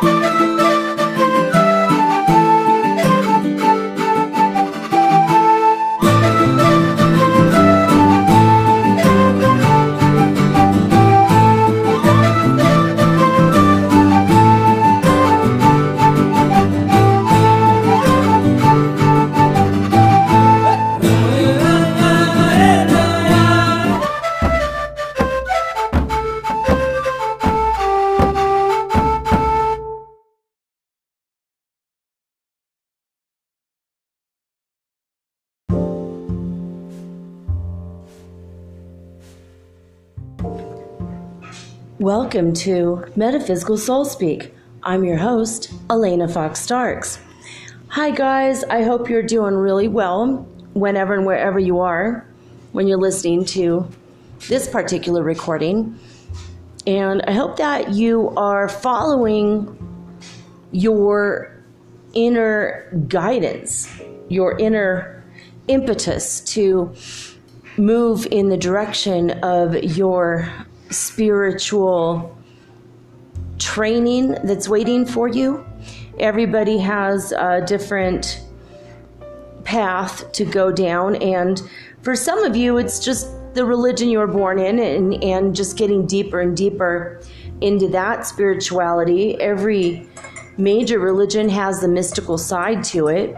Welcome to Metaphysical Soul Speak. I'm your host, Elena Fox Starks. Hi guys, I hope you're doing really well whenever and wherever you are when you're listening to this particular recording. And I hope that you are following your inner guidance, your inner impetus to move in the direction of your spiritual training that's waiting for you. Everybody has a different path to go down, and for some of you it's just the religion you were born in and just getting deeper and deeper into that spirituality. Every major religion has the mystical side to it.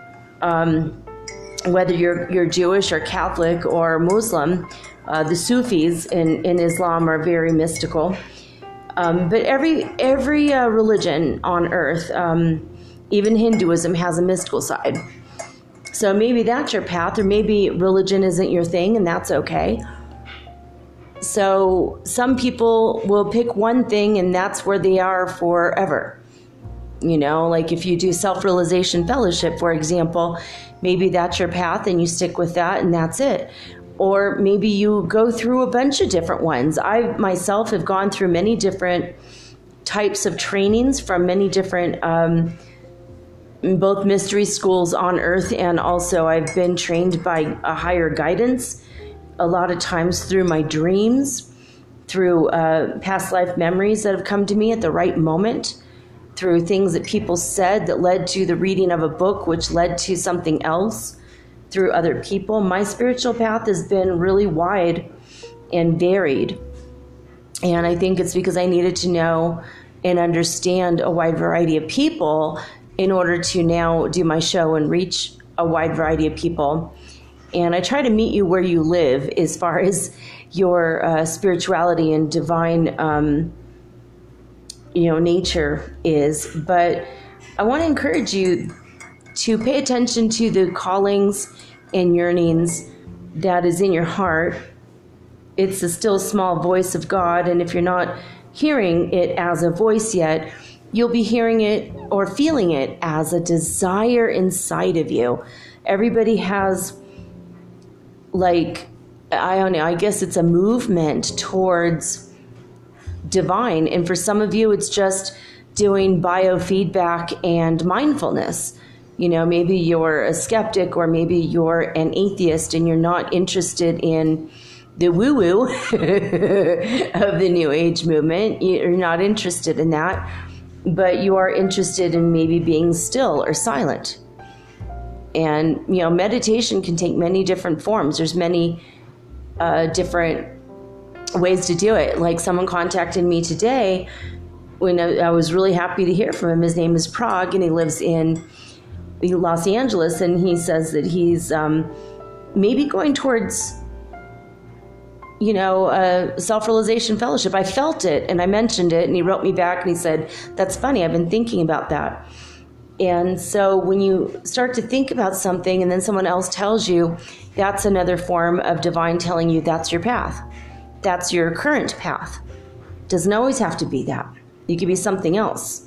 Whether you're Jewish or Catholic or Muslim, the Sufis in Islam are very mystical. But every religion on earth, even Hinduism, has a mystical side. So maybe that's your path, or maybe religion isn't your thing, and that's okay. So some people will pick one thing, and that's where they are forever. You know, like if you do Self-Realization Fellowship, for example, maybe that's your path and you stick with that and that's it. Or maybe you go through a bunch of different ones. I myself have gone through many different types of trainings from many different, both mystery schools on earth, and also I've been trained by a higher guidance, a lot of times through my dreams, through past life memories that have come to me at the right moment, through things that people said that led to the reading of a book, which led to something else, through other people. My spiritual path has been really wide and varied. And I think it's because I needed to know and understand a wide variety of people in order to now do my show and reach a wide variety of people. And I try to meet you where you live as far as your spirituality and divine nature is. But I want to encourage you to pay attention to the callings and yearnings that is in your heart. It's the still small voice of God, and if you're not hearing it as a voice yet, you'll be hearing it or feeling it as a desire inside of you. Everybody has, I guess it's a movement towards divine, and for some of you it's just doing biofeedback and mindfulness. You know, maybe you're a skeptic, or maybe you're an atheist and you're not interested in the woo-woo of the New Age movement. You're not interested in that, but you are interested in maybe being still or silent. And, meditation can take many different forms. There's many different ways to do it. Like someone contacted me today when I was really happy to hear from him. His name is Prague, and he lives in Los Angeles, and he says that he's maybe going towards, a Self-Realization Fellowship. I felt it, and I mentioned it, and he wrote me back, and he said, "That's funny, I've been thinking about that." And so when you start to think about something, and then someone else tells you, that's another form of divine telling you that's your path. That's your current path. Doesn't always have to be that. It could be something else.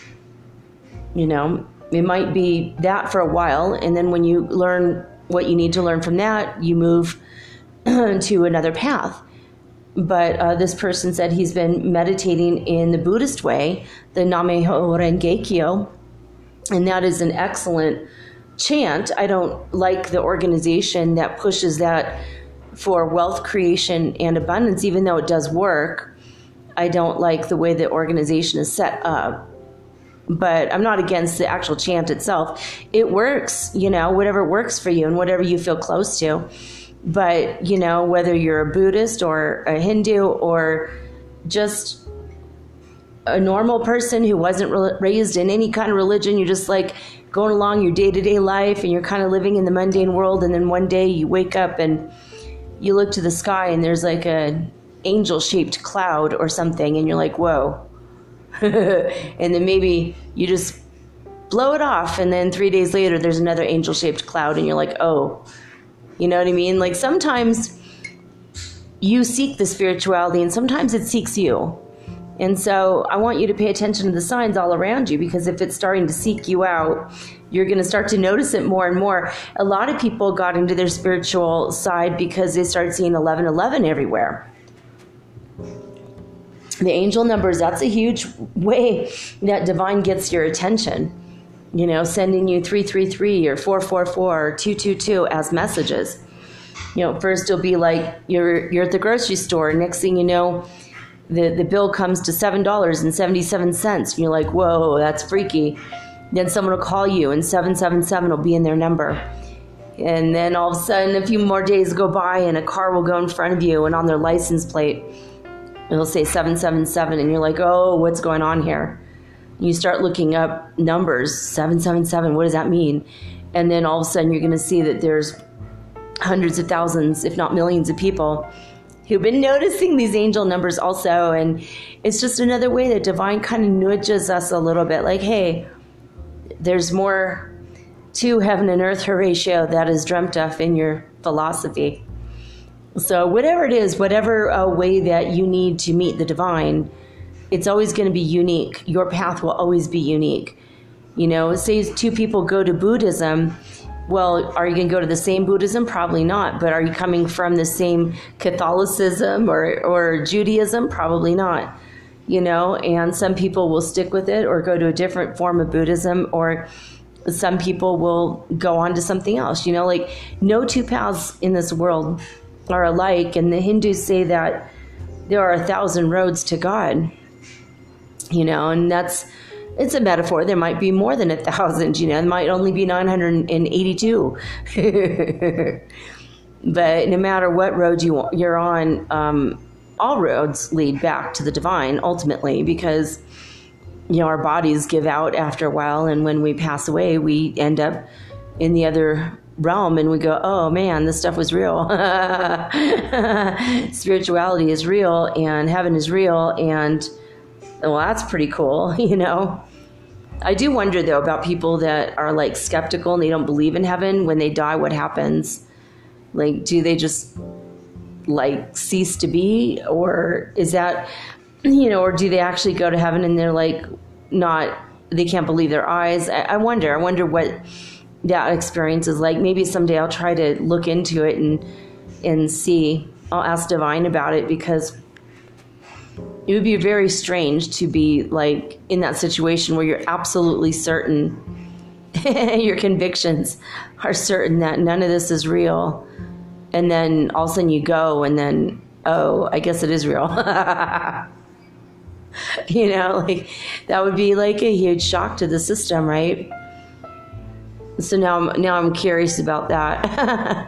It might be that for a while, and then when you learn what you need to learn from that, you move to another path. But this person said he's been meditating in the Buddhist way, the Nam-myoho Renge Kyo, and that is an excellent chant. I don't like the organization that pushes that for wealth creation and abundance, even though it does work. I don't like the way the organization is set up. but I'm not against the actual chant itself. It works, whatever works for you and whatever you feel close to. But, whether you're a Buddhist or a Hindu or just a normal person who wasn't raised in any kind of religion, you're just like going along your day-to-day life and you're kind of living in the mundane world, and then one day you wake up and you look to the sky and there's like a angel-shaped cloud or something, and you're like, whoa. And then maybe you just blow it off, and then 3 days later there's another angel-shaped cloud, and you're like, oh. You know what I mean? Like, sometimes you seek the spirituality and sometimes it seeks you. And so I want you to pay attention to the signs all around you, because if it's starting to seek you out, you're going to start to notice it more and more. A lot of people got into their spiritual side because they started seeing 1111 everywhere. The angel numbers, that's a huge way that divine gets your attention. Sending you 333 or 444 or 222 as messages. First it'll be like you're at the grocery store. Next thing you know, the bill comes to $7.77. And you're like, whoa, that's freaky. Then someone will call you and 777 will be in their number. And then all of a sudden, a few more days go by and a car will go in front of you, and on their license plate, it'll say 777. And you're like, oh, what's going on here? You start looking up numbers, 777, what does that mean? And then all of a sudden you're going to see that there's hundreds of thousands, if not millions of people who've been noticing these angel numbers also. And it's just another way that divine kind of nudges us a little bit, like, hey, there's more to heaven and earth, Horatio, that is dreamt of in your philosophy. So whatever it is, whatever way that you need to meet the divine, it's always going to be unique. Your path will always be unique. Say two people go to Buddhism. Well, are you going to go to the same Buddhism? Probably not. But are you coming from the same Catholicism or Judaism? Probably not. And some people will stick with it or go to a different form of Buddhism, or some people will go on to something else. Like, no two paths in this world are alike. And the Hindus say that there are 1,000 roads to God. And it's a metaphor. There might be more than 1,000, there might only be 982. But no matter what road you're on, all roads lead back to the divine ultimately, because, our bodies give out after a while. And when we pass away, we end up in the other realm and we go, oh man, this stuff was real. Spirituality is real and heaven is real. And well, that's pretty cool, I do wonder, though, about people that are, like, skeptical and they don't believe in heaven. When they die, what happens? Like, do they just, like, cease to be? Or is that, or do they actually go to heaven and they're, like, they can't believe their eyes? I wonder what that experience is like. Maybe someday I'll try to look into it and see. I'll ask Divine about it, because it would be very strange to be like in that situation where you're absolutely certain, your convictions are certain that none of this is real. And then all of a sudden you go and then, oh, I guess it is real. Like that would be like a huge shock to the system, right? So now I'm curious about that.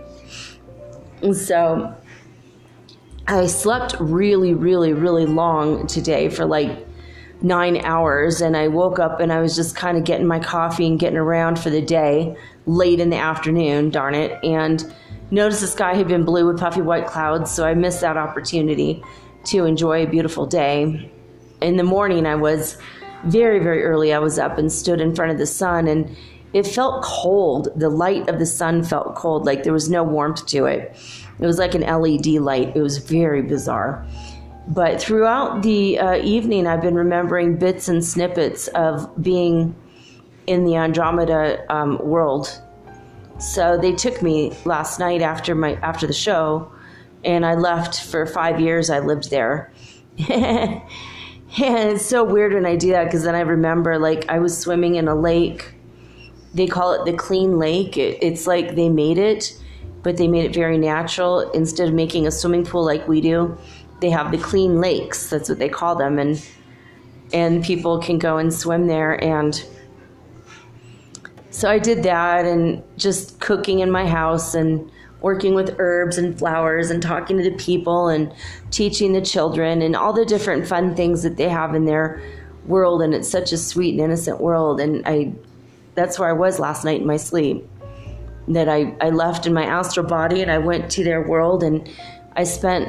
So I slept really, really, really long today, for like 9 hours, and I woke up and I was just kind of getting my coffee and getting around for the day late in the afternoon, darn it, and noticed the sky had been blue with puffy white clouds, so I missed that opportunity to enjoy a beautiful day. In the morning, I was very, very early. I was up and stood in front of the sun, and it felt cold. The light of the sun felt cold, like there was no warmth to it. It was like an LED light. It was very bizarre. But throughout the evening, I've been remembering bits and snippets of being in the Andromeda world. So they took me last night after the show, and I left for 5 years. I lived there. And it's so weird when I do that, because then I remember, like, I was swimming in a lake. They call it the clean lake. It's like they made it, but they made it very natural. Instead of making a swimming pool like we do, they have the clean lakes. That's what they call them. And and people can go and swim there. And so I did that, and just cooking in my house and working with herbs and flowers and talking to the people and teaching the children and all the different fun things that they have in their world. And it's such a sweet and innocent world. And that's where I was last night in my sleep, that I left in my astral body and I went to their world, and I spent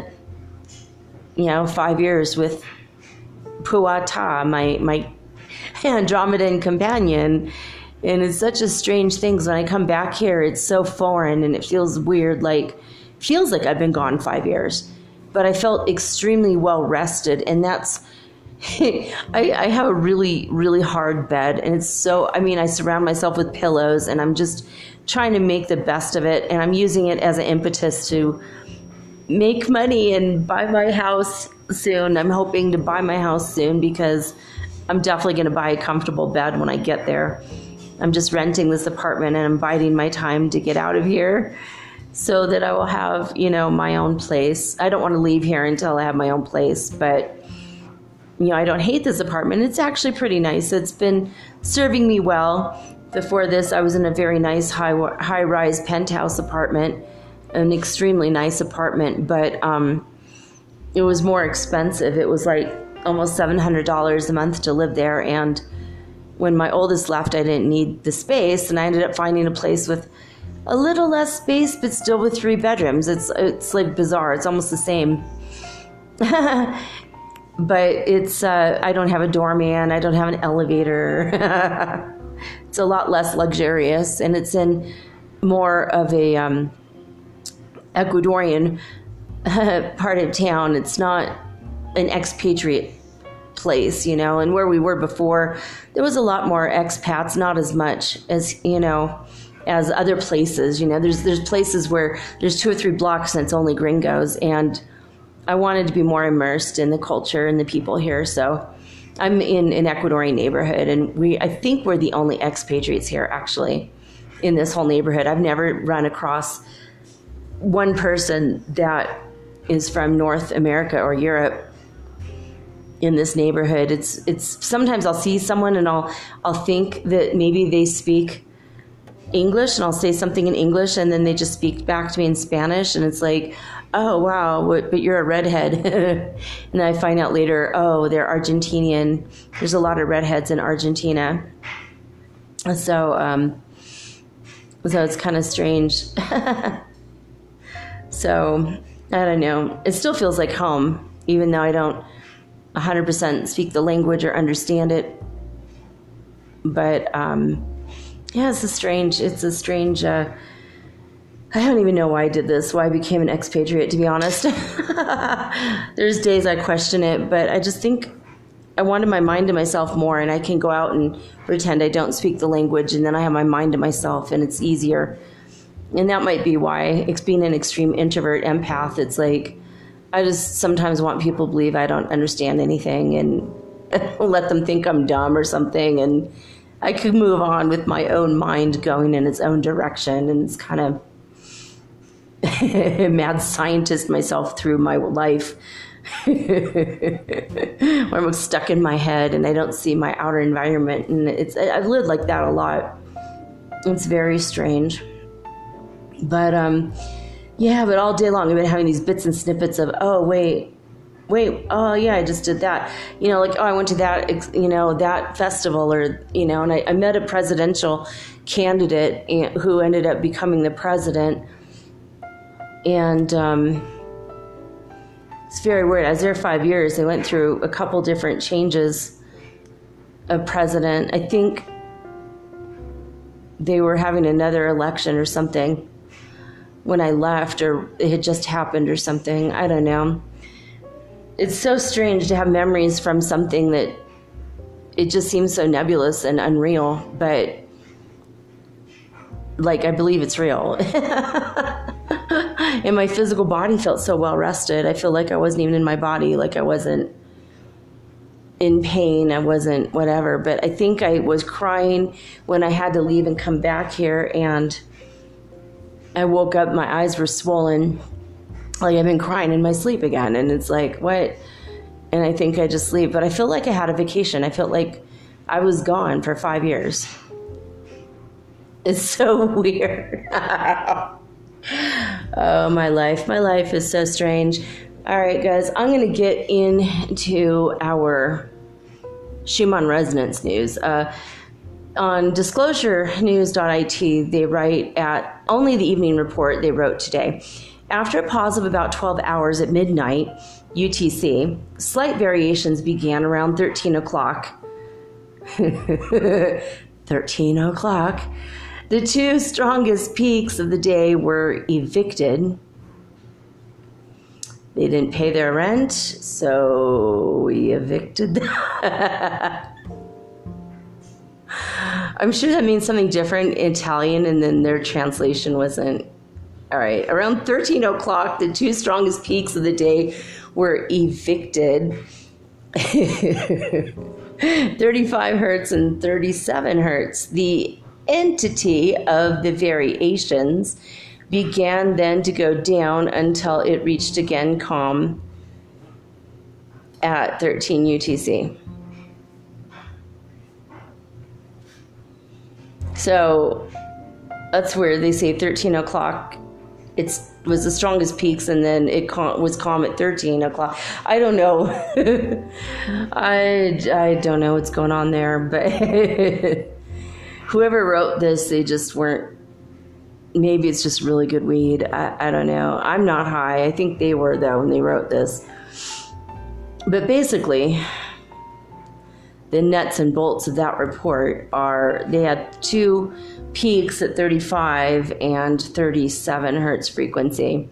5 years with Puata, my Andromedan companion. And it's such a strange thing. When I come back here, it's so foreign and it feels weird, feels like I've been gone 5 years. But I felt extremely well rested, and that's, I have a really, really hard bed, and it's so, I surround myself with pillows, and I'm just trying to make the best of it, and I'm using it as an impetus to make money and buy my house soon. I'm hoping to buy my house soon, because I'm definitely going to buy a comfortable bed when I get there. I'm just renting this apartment, and I'm biding my time to get out of here so that I will have, my own place. I don't want to leave here until I have my own place, but I don't hate this apartment. It's actually pretty nice. It's been serving me well. Before this, I was in a very nice high-rise penthouse apartment, an extremely nice apartment, but it was more expensive. It was like almost $700 a month to live there, and when my oldest left, I didn't need the space, and I ended up finding a place with a little less space, but still with 3 bedrooms. It's like bizarre. It's almost the same. But it's, I don't have a doorman. I don't have an elevator. It's a lot less luxurious, and it's in more of a Ecuadorian part of town. It's not an expatriate place, and where we were before, there was a lot more expats, not as much as, as other places. There's places where there's 2 or 3 blocks and it's only gringos, and I wanted to be more immersed in the culture and the people here. So I'm in an Ecuadorian neighborhood, and I think we're the only expatriates here, actually, in this whole neighborhood. I've never run across one person that is from North America or Europe in this neighborhood. It's sometimes I'll see someone and I'll think that maybe they speak English, and I'll say something in English, and then they just speak back to me in Spanish, and it's like, oh wow, but you're a redhead. And then I find out later, oh, they're Argentinian. There's a lot of redheads in Argentina, so it's kind of strange. So I don't know, it still feels like home, even though I don't 100% speak the language or understand it. But yeah, it's a strange, I don't even know why I did this, why I became an expatriate, to be honest. There's days I question it, but I just think I wanted my mind to myself more, and I can go out and pretend I don't speak the language, and then I have my mind to myself, and it's easier. And that might be why, it's being an extreme introvert empath, it's like, I just sometimes want people to believe I don't understand anything and let them think I'm dumb or something, and I could move on with my own mind going in its own direction. And it's kind of mad scientist myself through my life where I'm stuck in my head and I don't see my outer environment. And I've lived like that a lot. It's very strange. But yeah, but all day long I've been having these bits and snippets of, oh, wait, oh yeah, I just did that. Like, oh, I went to that, that festival, or, and I met a presidential candidate who ended up becoming the president. And it's very weird. I was there 5 years. They went through a couple different changes of president. I think they were having another election or something when I left, or it had just happened or something. I don't know. It's so strange to have memories from something that it just seems so nebulous and unreal, but like I believe it's real. And my physical body felt so well rested. I feel like I wasn't even in my body, like I wasn't in pain, I wasn't whatever. But I think I was crying when I had to leave and come back here, and I woke up, my eyes were swollen, like I've been crying in my sleep again. And it's like, what? and I think I just leave. But I feel like I had a vacation. I felt like I was gone for 5 years. It's so weird. Oh, my life. My life is so strange. All right, guys, I'm going to get into our Schumann Resonance news. On disclosurenews.it, they write at only the evening report they wrote today. After a pause of about 12 hours at midnight, UTC, slight variations began around 13 o'clock. 13 o'clock. The two strongest peaks of the day were evicted. They didn't pay their rent, so we evicted them. I'm sure that means something different in Italian, and then their translation wasn't. All right, around 13 o'clock, the two strongest peaks of the day were evicted. 35 hertz and 37 hertz. The entity of the variations began then to go down until it reached again calm at 13 UTC. So that's where they say 13 o'clock was the strongest peaks, and then it was calm at 13 o'clock. I don't know. I don't know what's going on there, but whoever wrote this, they just weren't. Maybe it's just really good weed. I don't know. I'm not high. I think they were, though, when they wrote this. But basically, the nuts and bolts of that report are they had two peaks at 35 and 37 hertz frequency.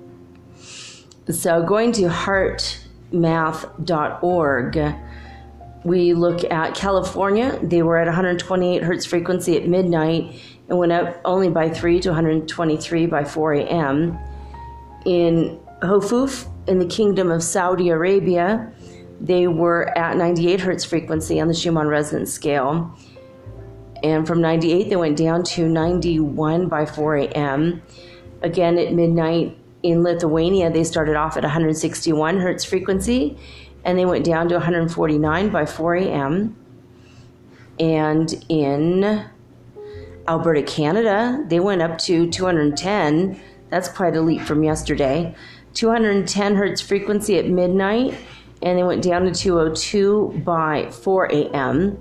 So going to heartmath.org, we look at California. They were at 128 hertz frequency at midnight and went up only by 3 to 123 by 4 a.m. In Hofuf, in the Kingdom of Saudi Arabia, they were at 98 hertz frequency on the Schumann resonance scale. And from 98, they went down to 91 by 4 a.m. Again, at midnight in Lithuania, they started off at 161 hertz frequency, and they went down to 149 by 4 a.m. And in Alberta, Canada, they went up to 210. That's quite a leap from yesterday. 210 hertz frequency at midnight, and they went down to 202 by 4 a.m.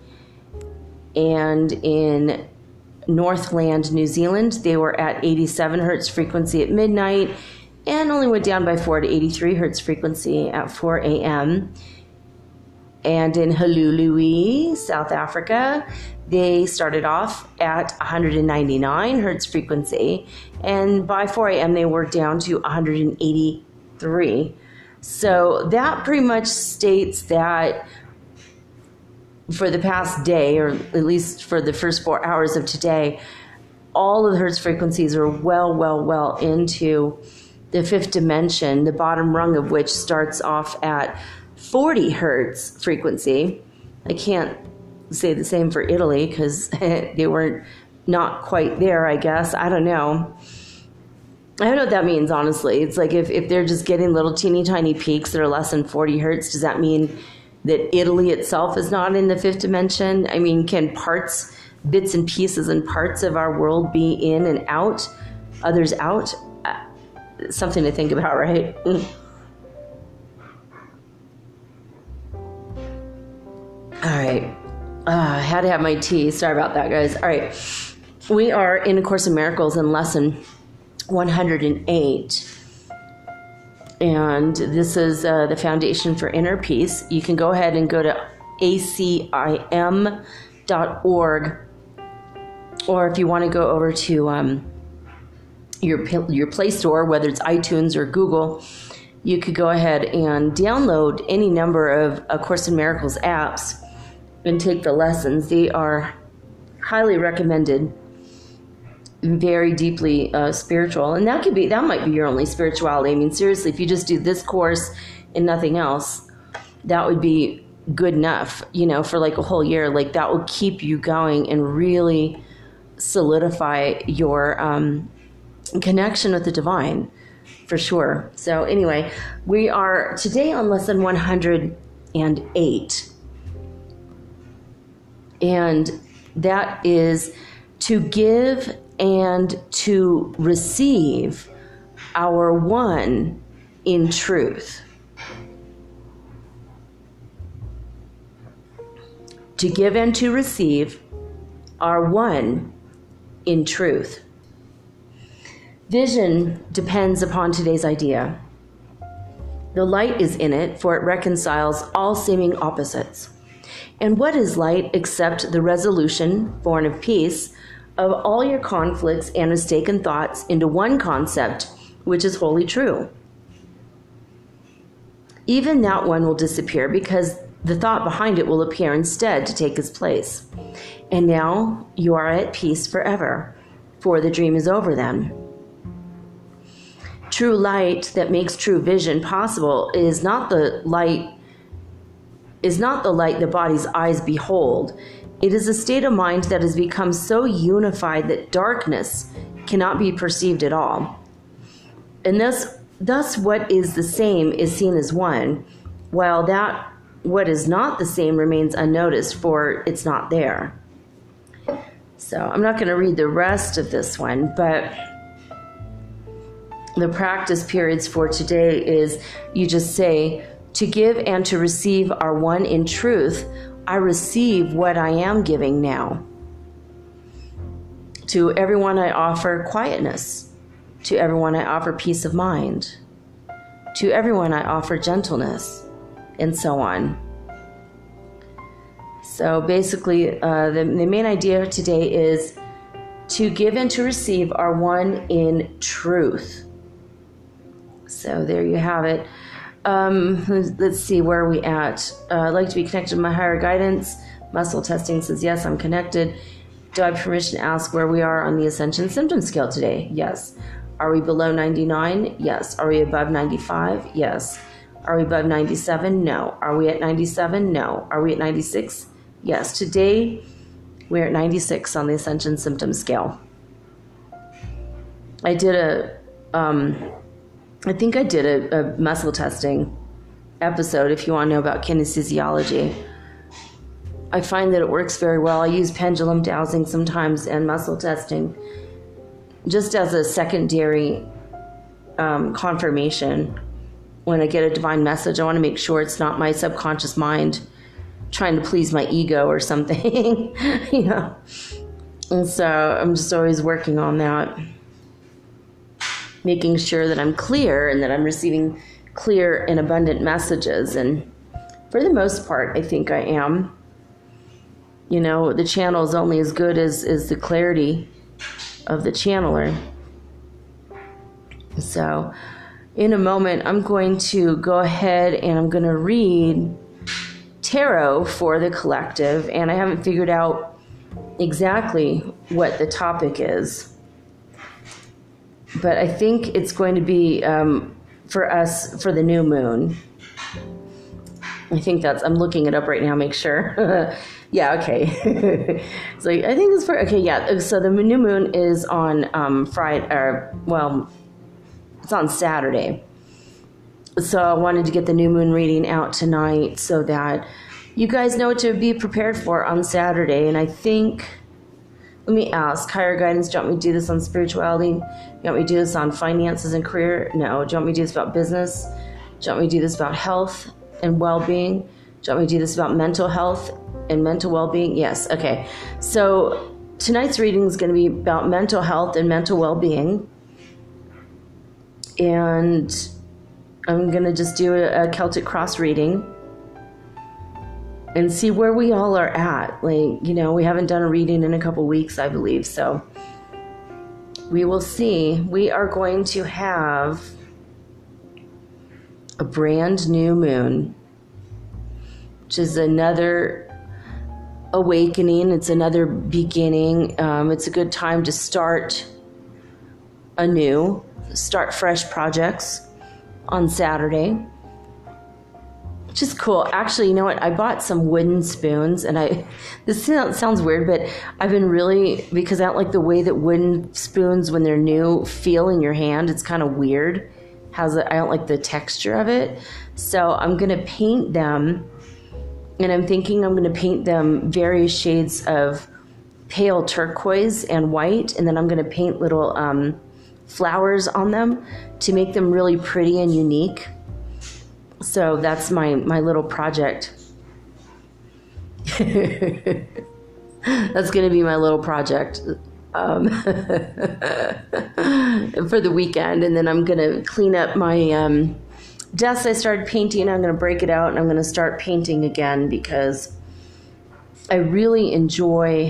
And in Northland, New Zealand, they were at 87 hertz frequency at midnight and only went down by 4 to 83 hertz frequency at 4 a.m. And in Hulului, South Africa, they started off at 199 hertz frequency, and by 4 a.m. they were down to 183. So that pretty much states that for the past day, or at least for the first 4 hours of today, all of the hertz frequencies are well into the fifth dimension, the bottom rung of which starts off at 40 hertz frequency. I can't say the same for Italy because they weren't not quite there, I guess. I don't know. I don't know what that means, honestly. It's like if they're just getting little teeny tiny peaks that are less than 40 hertz, does that mean that Italy itself is not in the fifth dimension? I mean, can bits and pieces and parts of our world be in and out, others out? Something to think about, right? All right. I had to have my tea. Sorry about that, guys. All right. We are in A Course in Miracles in lesson 108. And this is the Foundation for Inner Peace. You can go ahead and go to acim.org, or if you want to go over to your Play Store, whether it's iTunes or Google, you could go ahead and download any number of A Course in Miracles apps and take the lessons. They are highly recommended. Very deeply spiritual, and that might be your only spirituality. I mean, seriously, if you just do this course and nothing else, that would be good enough, for like a whole year. Like that will keep you going and really solidify your connection with the divine. for sure. So anyway, we are today on lesson 108. And that is to give and to receive our one in truth. To give and to receive our one in truth. Vision depends upon today's idea. The light is in it, for it reconciles all seeming opposites. And what is light except the resolution, born of peace, of all your conflicts and mistaken thoughts into one concept, which is wholly true? Even that one will disappear because the thought behind it will appear instead to take its place. And now you are at peace forever, for the dream is over then. True light that makes true vision possible is not the light the body's eyes behold. It is a state of mind that has become so unified that darkness cannot be perceived at all. And thus what is the same is seen as one, while that what is not the same remains unnoticed, for it's not there. So I'm not going to read the rest of this one, but the practice periods for today is you just say, to give and to receive are one in truth. I receive what I am giving now. To everyone I offer quietness. To everyone I offer peace of mind. To everyone I offer gentleness, and so on. So basically, the main idea today is to give and to receive are one in truth. So there you have it. Let's see, where are we at? I'd like to be connected to my higher guidance. Muscle testing says, yes, I'm connected. Do I have permission to ask where we are on the Ascension Symptom Scale today? Yes. Are we below 99? Yes. Are we above 95? Yes. Are we above 97? No. Are we at 97? No. Are we at 96? Yes. Today, we're at 96 on the Ascension Symptom Scale. I did a muscle testing episode if you want to know about kinesiology. I find that it works very well. I use pendulum dowsing sometimes and muscle testing just as a secondary confirmation. When I get a divine message, I want to make sure it's not my subconscious mind trying to please my ego or something, you know. And so I'm just always working on that, making sure that I'm clear and that I'm receiving clear and abundant messages. And for the most part, I think I am. You know, the channel is only as good as the clarity of the channeler. So in a moment, I'm going to go ahead and I'm going to read tarot for the collective. And I haven't figured out exactly what the topic is. But I think it's going to be for us for the new moon. I think I'm looking it up right now, make sure. Yeah, okay. So I think it's for, okay, yeah. So the new moon is on Friday, it's on Saturday. So I wanted to get the new moon reading out tonight so that you guys know what to be prepared for on Saturday. And I think, let me ask, higher guidance, do you want me to do this on spirituality? Do you want me to do this on finances and career? No. Do you want me to do this about business? Do you want me to do this about health and well-being? Do you want me to do this about mental health and mental well-being? Yes. Okay. So tonight's reading is going to be about mental health and mental well-being. And I'm going to just do a Celtic cross reading and see where we all are at. Like, you know, we haven't done a reading in a couple weeks, I believe. So we will see. We are going to have a brand new moon, which is another awakening. It's another beginning. It's a good time to start fresh projects on Saturday, which is cool. Actually, you know what? I bought some wooden spoons, and this sounds weird, but I've been because I don't like the way that wooden spoons, when they're new, feel in your hand. It's kind of weird. I don't like the texture of it. So I'm going to paint them, and I'm thinking I'm going to paint them various shades of pale turquoise and white, and then I'm going to paint little flowers on them to make them really pretty and unique. So that's my little project. That's going to be my little project for the weekend. And then I'm going to clean up my desk I started painting. I'm going to break it out and I'm going to start painting again because I really enjoy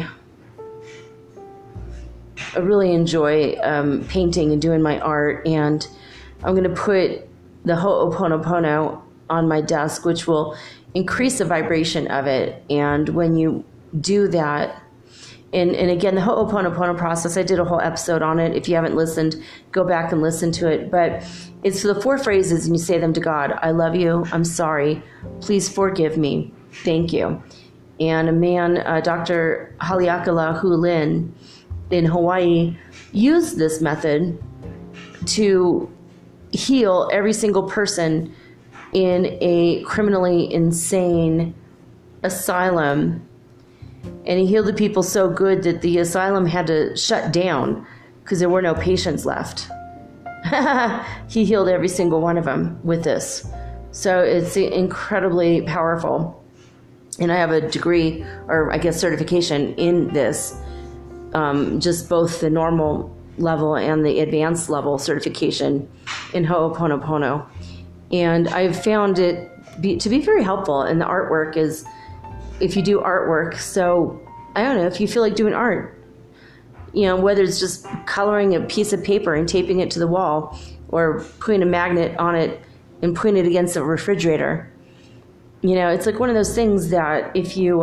painting and doing my art. And I'm going to put the Ho'oponopono on my desk, which will increase the vibration of it. And when you do that, and again, the Ho'oponopono process, I did a whole episode on it. If you haven't listened, go back and listen to it. But it's the 4 phrases, and you say them to God. I love you. I'm sorry. Please forgive me. Thank you. And a man, Dr. Haleakala Hulin in Hawaii, used this method to heal every single person in a criminally insane asylum. And he healed the people so good that the asylum had to shut down because there were no patients left. He healed every single one of them with this. So it's incredibly powerful. And I have a degree, or I guess certification in this, just both the normal level and the advanced level certification in Ho'oponopono. And I've found it to be very helpful. And the artwork is, if you do artwork, so I don't know, if you feel like doing art, whether it's just coloring a piece of paper and taping it to the wall, or putting a magnet on it and putting it against a refrigerator, it's like one of those things that if you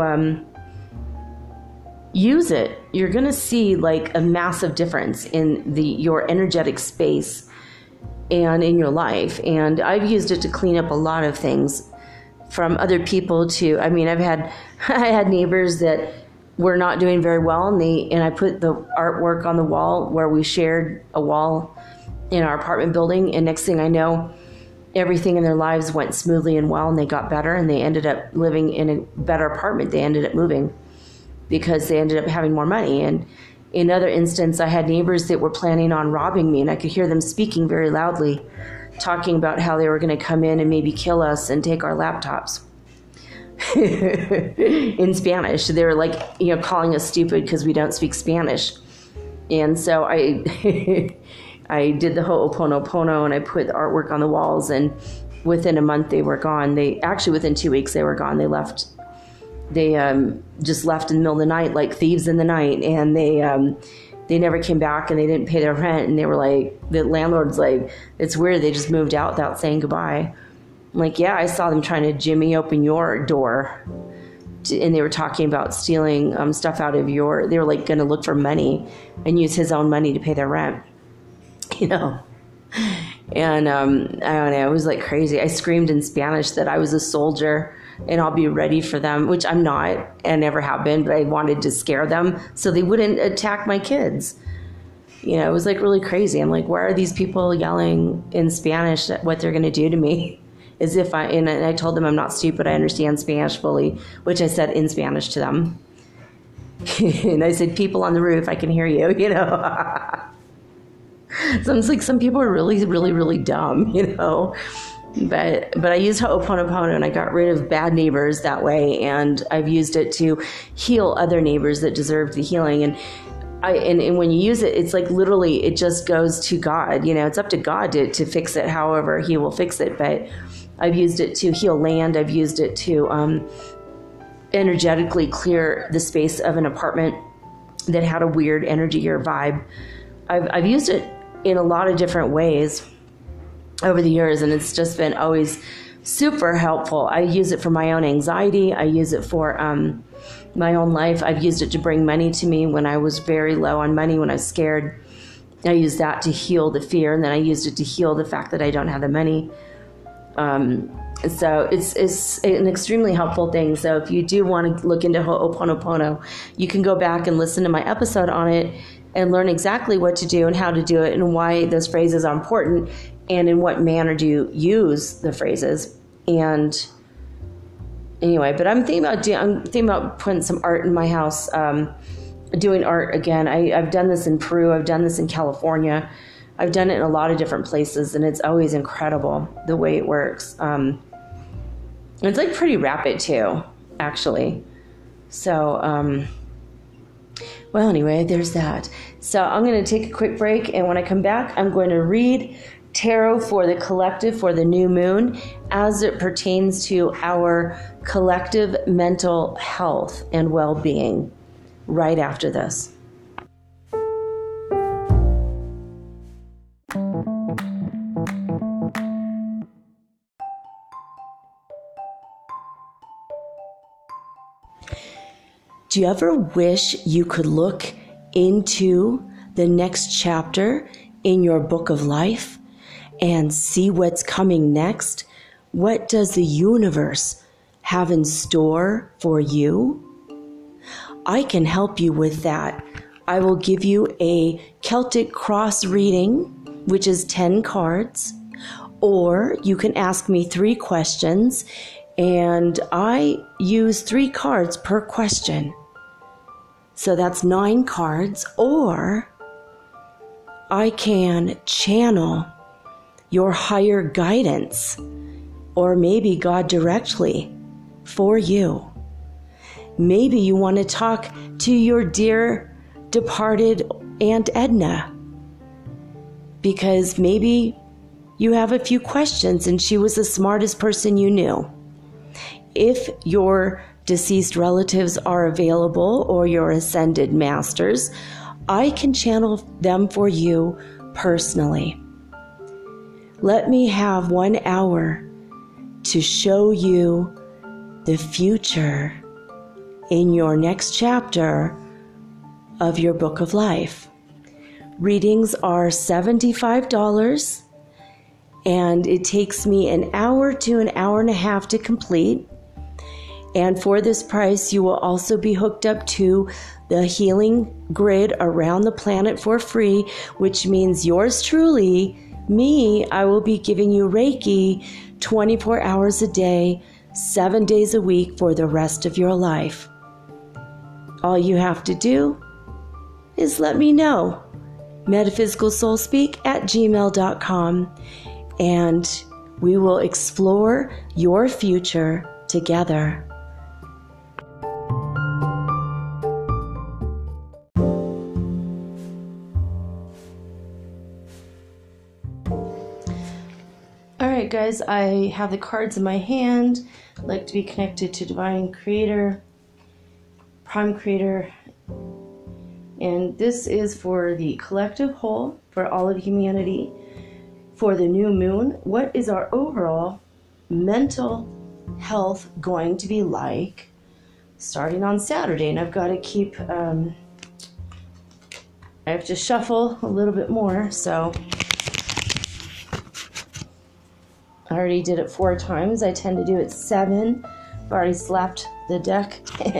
use it, you're going to see like a massive difference in your energetic space and in your life. And I've used it to clean up a lot of things, from other people to, I had neighbors that were not doing very well, and I put the artwork on the wall where we shared a wall in our apartment building, and next thing I know, everything in their lives went smoothly and well, and they got better, and they ended up living in a better apartment. They ended up moving because they ended up having more money. And in other instance, I had neighbors that were planning on robbing me, and I could hear them speaking very loudly, talking about how they were going to come in and maybe kill us and take our laptops in Spanish. They were like, calling us stupid because we don't speak Spanish. And so I I did the Ho'oponopono, and I put the artwork on the walls, and within a month they were gone. Within 2 weeks they were gone. They left. They just left in the middle of the night, like thieves in the night, and they never came back, and they didn't pay their rent. And they were like, the landlord's like, it's weird, they just moved out without saying goodbye. I'm like, yeah, I saw them trying to jimmy open your door, and they were talking about stealing stuff out of they were like going to look for money and use his own money to pay their rent, And I don't know, it was like crazy. I screamed in Spanish that I was a soldier and I'll be ready for them, which I'm not and never have been, but I wanted to scare them so they wouldn't attack my kids. It was like really crazy. I'm like, why are these people yelling in Spanish what they're going to do to me? As if and I told them I'm not stupid, I understand Spanish fully, which I said in Spanish to them. And I said, people on the roof, I can hear you, So it's like some people are really, really, really dumb, But I used Ho'oponopono, and I got rid of bad neighbors that way, and I've used it to heal other neighbors that deserve the healing. And when you use it, it's like literally it just goes to God. It's up to God to fix it however He will fix it. But I've used it to heal land. I've used it to energetically clear the space of an apartment that had a weird energy or vibe. I've used it in a lot of different ways over the years, and it's just been always super helpful. I use it for my own anxiety. I use it for my own life. I've used it to bring money to me when I was very low on money, when I was scared. I used that to heal the fear, and then I used it to heal the fact that I don't have the money. So it's an extremely helpful thing. So if you do want to look into Ho'oponopono, you can go back and listen to my episode on it and learn exactly what to do and how to do it and why those phrases are important. and in what manner do you use the phrases. And anyway, but I'm thinking about putting some art in my house, doing art again. I've done this in Peru. I've done this in California. I've done it in a lot of different places, and it's always incredible the way it works. It's like pretty rapid too, actually. So, well, anyway, there's that. So I'm going to take a quick break, and when I come back, I'm going to read tarot for the collective for the new moon as it pertains to our collective mental health and well-being right after this. Do you ever wish you could look into the next chapter in your book of life and see what's coming next? What does the universe have in store for you? I can help you with that. I will give you a Celtic cross reading, which is 10 cards, or you can ask me 3 questions, and I use 3 cards per question. So that's 9 cards, or I can channel your higher guidance, or maybe God directly for you. Maybe you want to talk to your dear departed Aunt Edna, because maybe you have a few questions and she was the smartest person you knew. If your deceased relatives are available or your ascended masters, I can channel them for you personally. Let me have 1 hour to show you the future in your next chapter of your book of life. Readings are $75, and it takes me an hour to an hour and a half to complete. And for this price, you will also be hooked up to the healing grid around the planet for free, which means yours truly, me, I will be giving you Reiki 24 hours a day, 7 days a week for the rest of your life. All you have to do is let me know. metaphysicalsoulspeak@gmail.com, and we will explore your future together. Alright guys, I have the cards in my hand. I'd like to be connected to Divine Creator, Prime Creator, and this is for the collective whole, for all of humanity, for the new moon. What is our overall mental health going to be like starting on Saturday? And I've got to keep, I have to shuffle a little bit more, so I already did it 4 times. I tend to do it 7. I've already slapped the deck.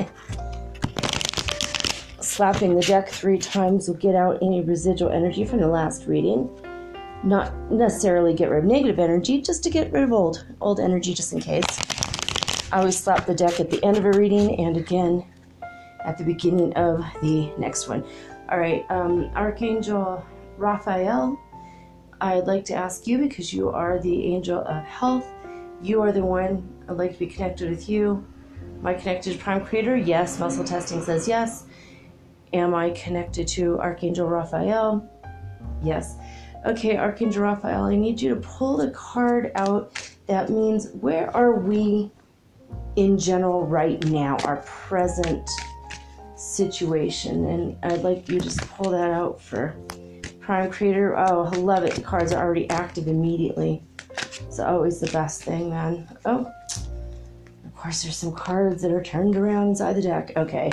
Slapping the deck 3 times will get out any residual energy from the last reading. Not necessarily get rid of negative energy, just to get rid of old energy, just in case. I always slap the deck at the end of a reading and again at the beginning of the next one. All right, Archangel Raphael, I'd like to ask you, because you are the angel of health, you are the one I'd like to be connected with you. Am I connected to Prime Creator? Yes. Muscle testing says yes. Am I connected to Archangel Raphael? Yes. Okay, Archangel Raphael, I need you to pull the card out. That means, where are we in general right now, our present situation? And I'd like you to just pull that out for Prime Creator. Oh, I love it. The cards are already active immediately. It's always the best thing, man. Oh, of course, there's some cards that are turned around inside the deck. Okay.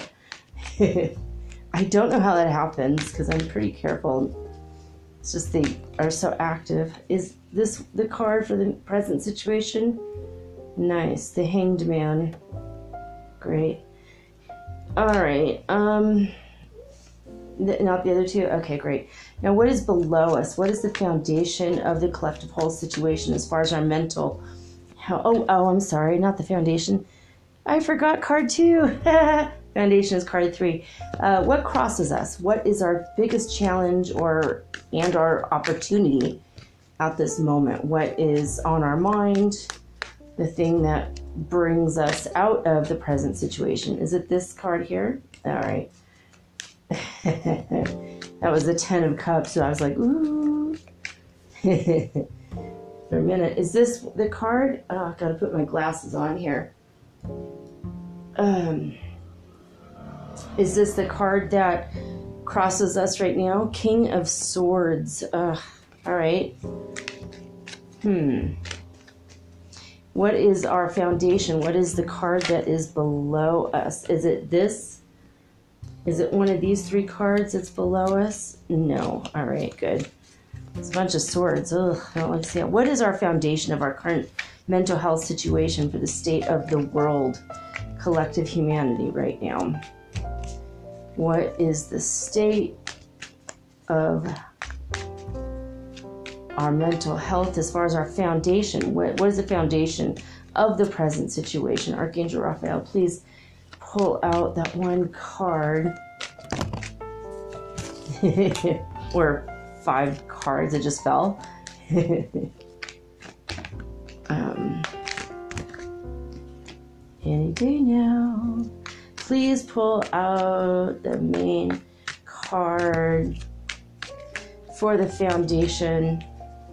I don't know how that happens because I'm pretty careful. It's just they are so active. Is this the card for the present situation? Nice. The Hanged Man. Great. All right. Not the other two? Okay, great. Now, what is below us? What is the foundation of the collective whole situation as far as our mental health? Oh, I'm sorry, not the foundation. I forgot card 2. Foundation is card 3. What crosses us? What is our biggest challenge and our opportunity at this moment? What is on our mind? The thing that brings us out of the present situation. Is it this card here? All right. That was the 10 of Cups, so I was like, ooh. For a minute. Is this the card? Oh, I've got to put my glasses on here. Is this the card that crosses us right now? King of Swords. All right. What is our foundation? What is the card that is below us? Is it this? Is it one of these 3 cards that's below us? No. All right, good. It's a bunch of swords. Ugh, I don't like to see it. What is our foundation of our current mental health situation for the state of the world, collective humanity right now? What is the state of our mental health as far as our foundation? What is the foundation of the present situation? Archangel Raphael, please pull out that one card. Or 5 cards that just fell. Any day now. Please pull out the main card for the foundation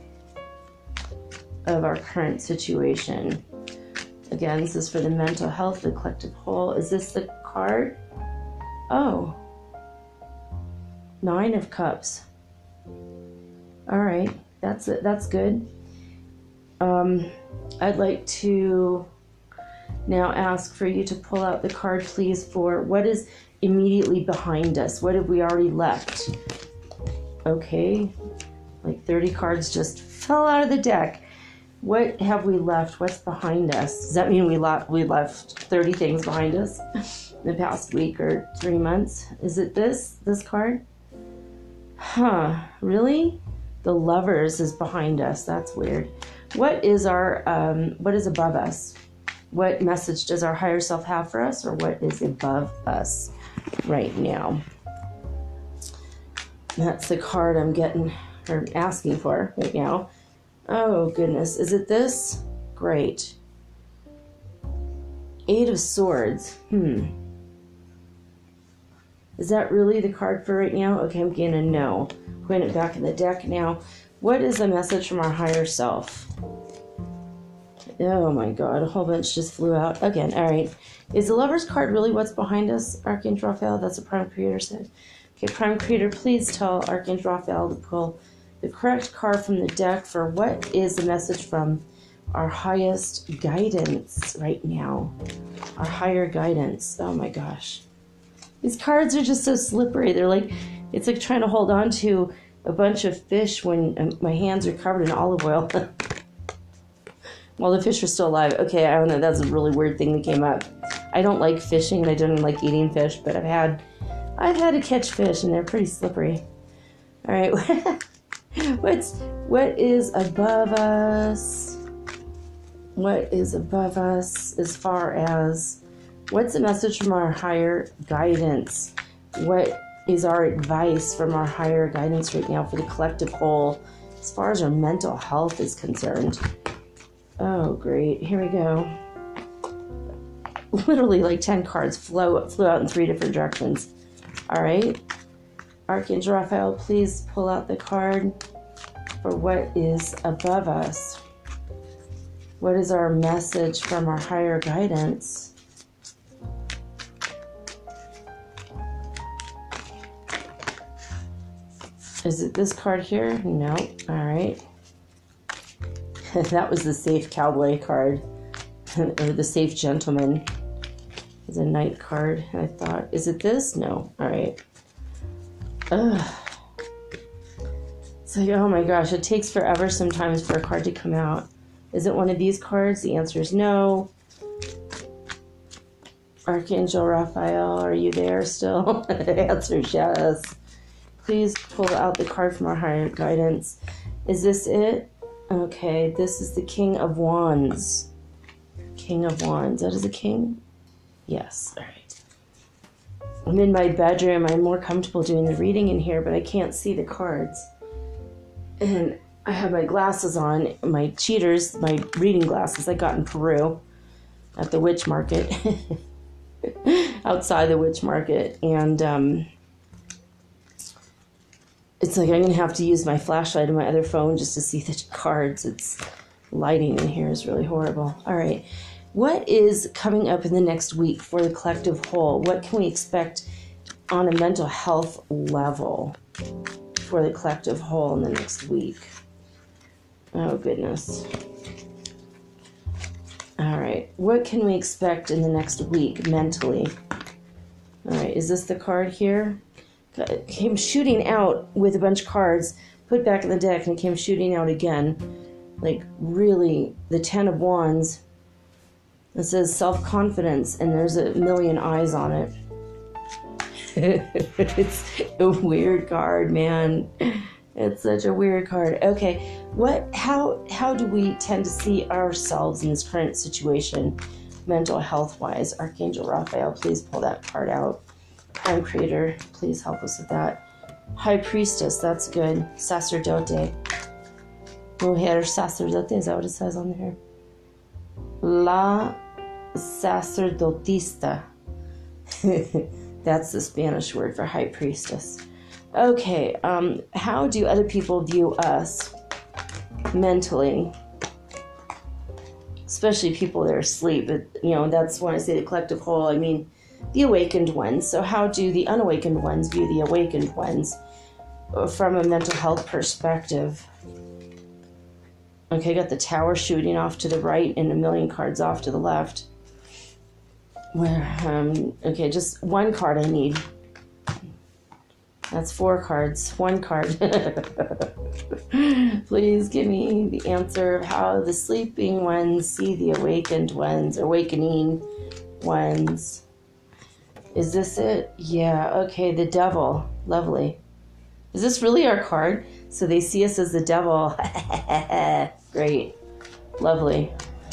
of our current situation. Again, this is for the mental health, the collective whole. Is this the card? Oh. 9 of Cups. All right, that's it. That's good. I'd like to now ask for you to pull out the card, please, for what is immediately behind us. What have we already left? Okay, like 30 cards just fell out of the deck. What have we left? What's behind us? Does that mean we left 30 things behind us in the past week or 3 months? Is it this card? Huh, really? The Lovers is behind us. That's weird. What is what is above us? What message does our higher self have for us, or what is above us right now? That's the card I'm getting or asking for right now. Oh, goodness. Is it this? Great. 8 of Swords. Is that really the card for right now? Okay, I'm getting a no. Putting it back in the deck now. What is the message from our higher self? Oh my God, a whole bunch just flew out. Again, all right. Is the Lover's card really what's behind us, Archangel Raphael? That's what Prime Creator said. Okay, Prime Creator, please tell Archangel Raphael to pull the correct card from the deck for what is the message from our highest guidance right now. Our higher guidance. Oh my gosh. These cards are just so slippery. They're like, it's like trying to hold on to a bunch of fish when my hands are covered in olive oil. While the fish are still alive. Okay, I don't know. That's a really weird thing that came up. I don't like fishing and I don't like eating fish, but I've had to catch fish and they're pretty slippery. All right. What is above us? What is above us as far as what's the message from our higher guidance? What is our advice from our higher guidance right now for the collective whole as far as our mental health is concerned? Oh, great. Here we go. Literally like 10 cards flew out in 3 different directions. All right. Archangel Raphael, please pull out the card for what is above us. What is our message from our higher guidance? Is it this card here? No. All right. That was the safe cowboy card, or the safe gentleman. It's a knight card. And I thought, is it this? No. All right. Ugh. It's like, oh my gosh, it takes forever sometimes for a card to come out. Is it one of these cards? The answer is no. Archangel Raphael, are you there still? The answer is yes. Please pull out the card from our higher guidance. Is this it? Okay, this is the King of Wands. King of Wands. That is a king? Yes, all right. I'm in my bedroom. I'm more comfortable doing the reading in here, but I can't see the cards. And I have my glasses on, my cheaters, my reading glasses I got in Peru at the witch market, outside the witch market. And it's like I'm going to have to use my flashlight and my other phone just to see the cards. It's lighting in here is really horrible. All right. What is coming up in the next week for the collective whole? What can we expect on a mental health level for the collective whole in the next week? Oh, goodness. All right. What can we expect in the next week mentally? All right. Is this the card here? It came shooting out with a bunch of cards, put back in the deck, and it came shooting out again. Like, really, the Ten of Wands. It says self-confidence, and there's a million eyes on it. It's a weird card, man. It's such a weird card. Okay, how do we tend to see ourselves in this current situation, mental health-wise? Archangel Raphael, please pull that card out. Prime Creator, please help us with that. High Priestess, that's good. Sacerdote. Mujer sacerdote, is that what it says on there? La sacerdotista. That's the Spanish word for High Priestess. Okay, how do other people view us mentally? Especially people that are asleep. That's when I say the collective whole, I mean the awakened ones. So how do the unawakened ones view the awakened ones from a mental health perspective? Okay, got the Tower shooting off to the right and a million cards off to the left. Okay, just one card I need. That's 4 cards. 1 card. Please give me the answer of how the sleeping ones see the awakened ones, awakening ones. Is this it? Yeah, okay, the Devil. Lovely. Is this really our card? So they see us as the devil. Great. Lovely.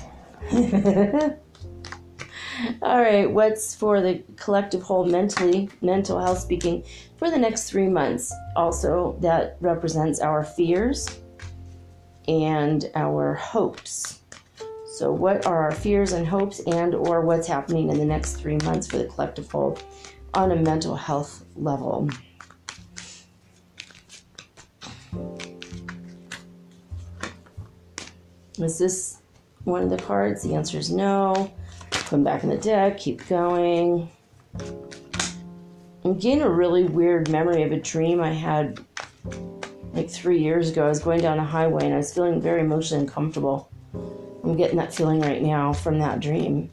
All right, what's for the collective whole mental health speaking for the next 3 months? Also, that represents our fears and our hopes. So what are our fears and hopes and or what's happening in the next 3 months for the collective whole on a mental health level? Is this one of the cards? The answer is no. Come back in the deck, keep going. I'm getting a really weird memory of a dream I had like 3 years ago. I was going down a highway and I was feeling very emotionally uncomfortable. I'm getting that feeling right now from that dream.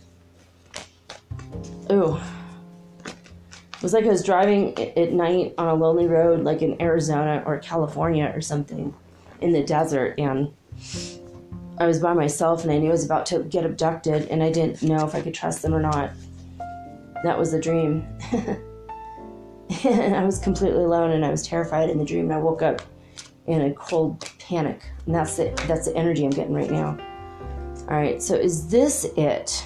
Ooh. It was like I was driving at night on a lonely road, like in Arizona or California or something, in the desert, and I was by myself and I knew I was about to get abducted and I didn't know if I could trust them or not. That was the dream. I was completely alone and I was terrified in the dream, and I woke up in a cold panic, and that's it. That's the energy I'm getting right now. All right, so is this it?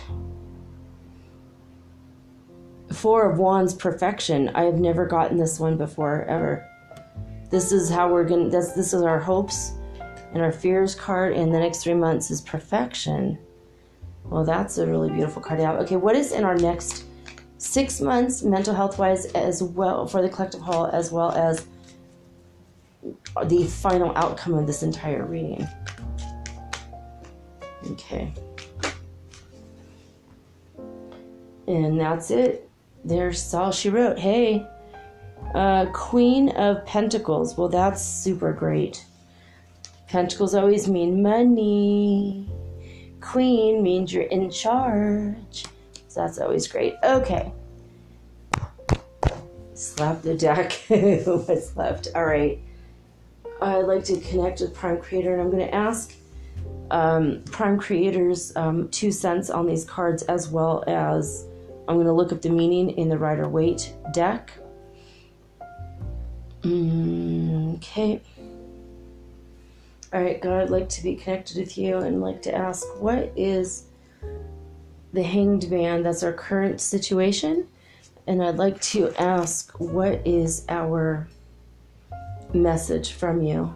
4 of Wands, perfection. I have never gotten this one before, ever. This is how we're gonna, this is our hopes and our fears card, and the next 3 months is perfection. Well, that's a really beautiful card out. Okay, what is in our next 6 months, mental health wise, as well, for the collective whole, as well as the final outcome of this entire reading? Okay. And that's it. There's all she wrote. Hey, Queen of Pentacles. Well, that's super great. Pentacles always mean money. Queen means you're in charge. So that's always great. Okay. Slap the deck. What's left? All right. I'd like to connect with Prime Creator, and I'm going to ask Prime Creator's 2 cents on these cards, as well as I'm going to look up the meaning in the Rider-Waite deck. Okay. All right, God, I'd like to be connected with you and like to ask, what is the Hanged Man? That's our current situation. And I'd like to ask, what is our message from you?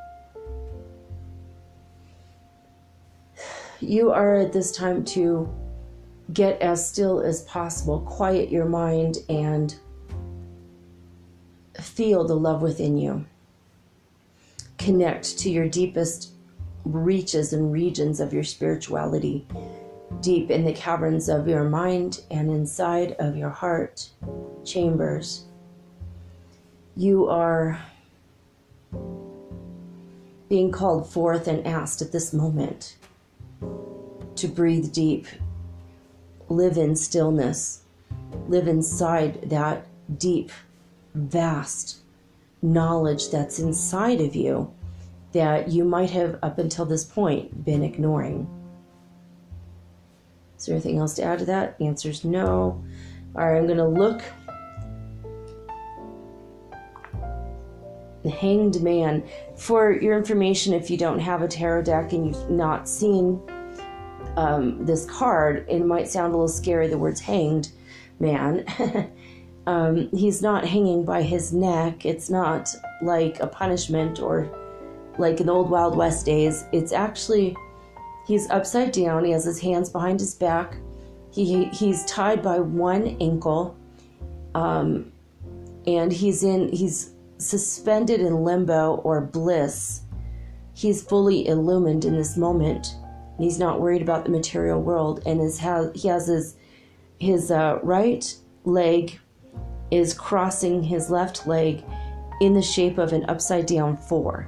You are at this time to get as still as possible, quiet your mind, and feel the love within you. Connect to your deepest reaches and regions of your spirituality, deep in the caverns of your mind and inside of your heart chambers. You are being called forth and asked at this moment to breathe deep, live in stillness, live inside that deep, vast knowledge that's inside of you that you might have up until this point been ignoring. Is there anything else to add to that? The answer is no. All right, I'm going to look. The Hanged Man. For your information, if you don't have a tarot deck and you've not seen this card, it might sound a little scary, the words Hanged Man. He's not hanging by his neck. It's not like a punishment or like in the old Wild West days. It's actually, he's upside down. He has his hands behind his back. He's tied by one ankle, and he's suspended in limbo or bliss. He's fully illumined in this moment. He's not worried about the material world, and he has his right leg is crossing his left leg in the shape of an upside down 4.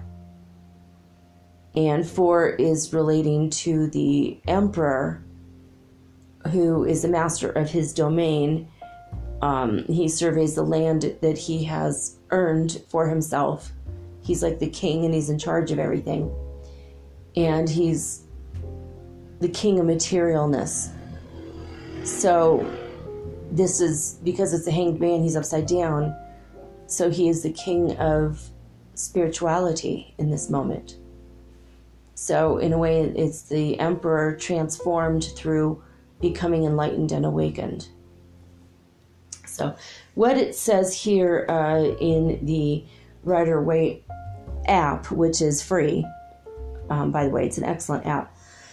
And 4 is relating to the emperor, who is the master of his domain. He surveys the land that he has earned for himself. He's like the king, and he's in charge of everything. And he's the king of materialness. So this is, because it's a Hanged Man, he's upside down. So he is the king of spirituality in this moment. So in a way, it's the emperor transformed through becoming enlightened and awakened. So what it says here in the Rider-Waite app, which is free, by the way, it's an excellent app.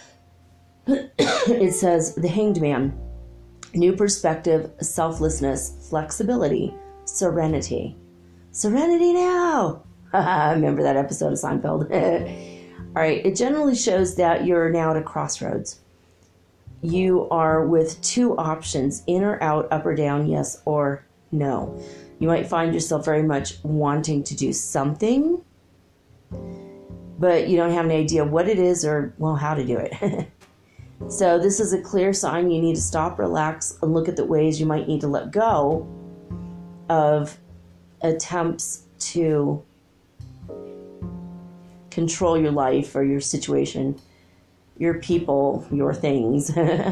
It says, the Hanged Man, new perspective, selflessness, flexibility, serenity. Serenity now! Remember that episode of Seinfeld? All right, it generally shows that you're now at a crossroads. You are with two options, in or out, up or down, yes or no. You might find yourself very much wanting to do something, but you don't have any idea what it is or, well, how to do it. So this is a clear sign you need to stop, relax, and look at the ways you might need to let go of attempts to control your life or your situation, your people, your things.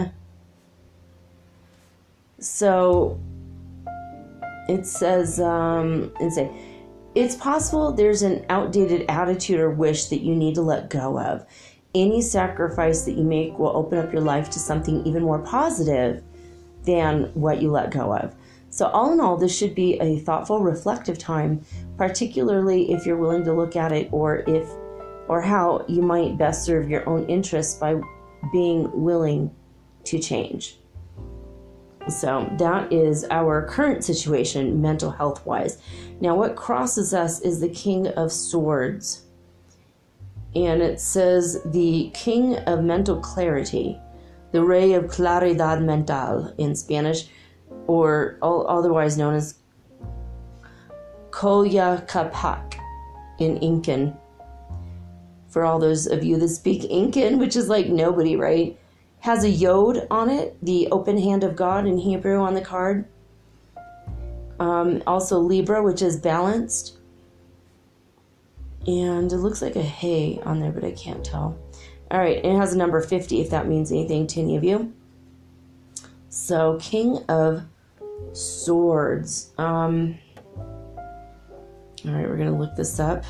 So it says, it's possible there's an outdated attitude or wish that you need to let go of. Any sacrifice that you make will open up your life to something even more positive than what you let go of. So all in all, this should be a thoughtful, reflective time, particularly if you're willing to look at it, or how you might best serve your own interests by being willing to change. So that is our current situation, mental health wise. Now what crosses us is the King of Swords. And it says the King of Mental Clarity, the Rey of Claridad Mental in Spanish, or otherwise known as Coyacapac in Incan. For all those of you that speak Incan, which is like nobody, right? Has a yod on it, the open hand of God in Hebrew on the card. Also Libra, which is balanced. And it looks like a hay on there, but I can't tell. All right, it has a number 50, if that means anything to any of you. So, King of Swords. All right, we're going to look this up.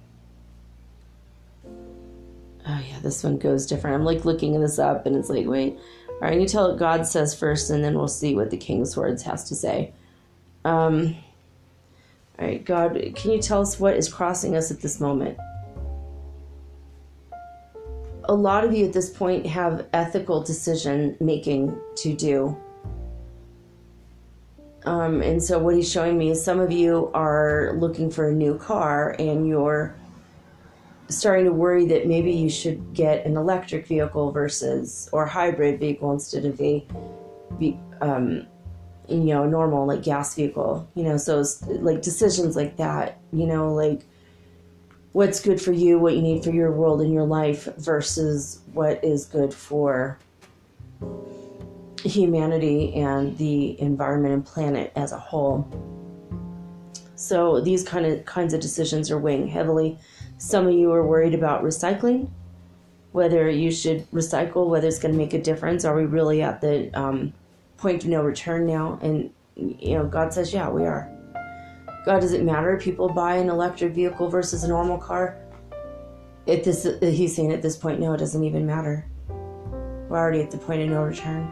Oh, yeah, this one goes different. I'm like looking this up, and it's like, wait. All right, I'm going to tell what God says first, and then we'll see what the King of Swords has to say. All right, God, can you tell us what is crossing us at this moment? A lot of you at this point have ethical decision making to do. And so what he's showing me is some of you are looking for a new car, and you're starting to worry that maybe you should get an electric vehicle or hybrid vehicle instead of a normal like gas vehicle. So it's like decisions like that, like what's good for you, what you need for your world and your life versus what is good for humanity and the environment and planet as a whole. So these kinds of decisions are weighing heavily. Some of you are worried about recycling, whether you should recycle, whether it's going to make a difference. Are we really at the point of no return now? And God says, yeah, we are. God, does it matter if people buy an electric vehicle versus a normal car? He's saying at this point, no, it doesn't even matter. We're already at the point of no return.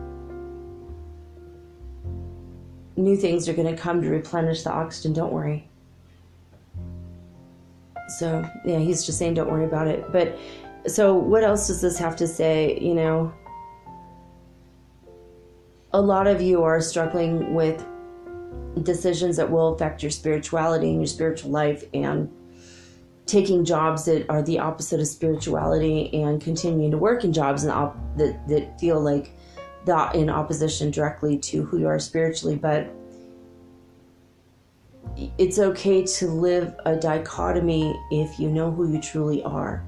New things are going to come to replenish the oxygen. Don't worry. So, yeah, he's just saying don't worry about it. But, so what else does this have to say? A lot of you are struggling with decisions that will affect your spirituality and your spiritual life, and taking jobs that are the opposite of spirituality and continuing to work in jobs that feel like that in opposition directly to who you are spiritually. But it's okay to live a dichotomy if you know who you truly are.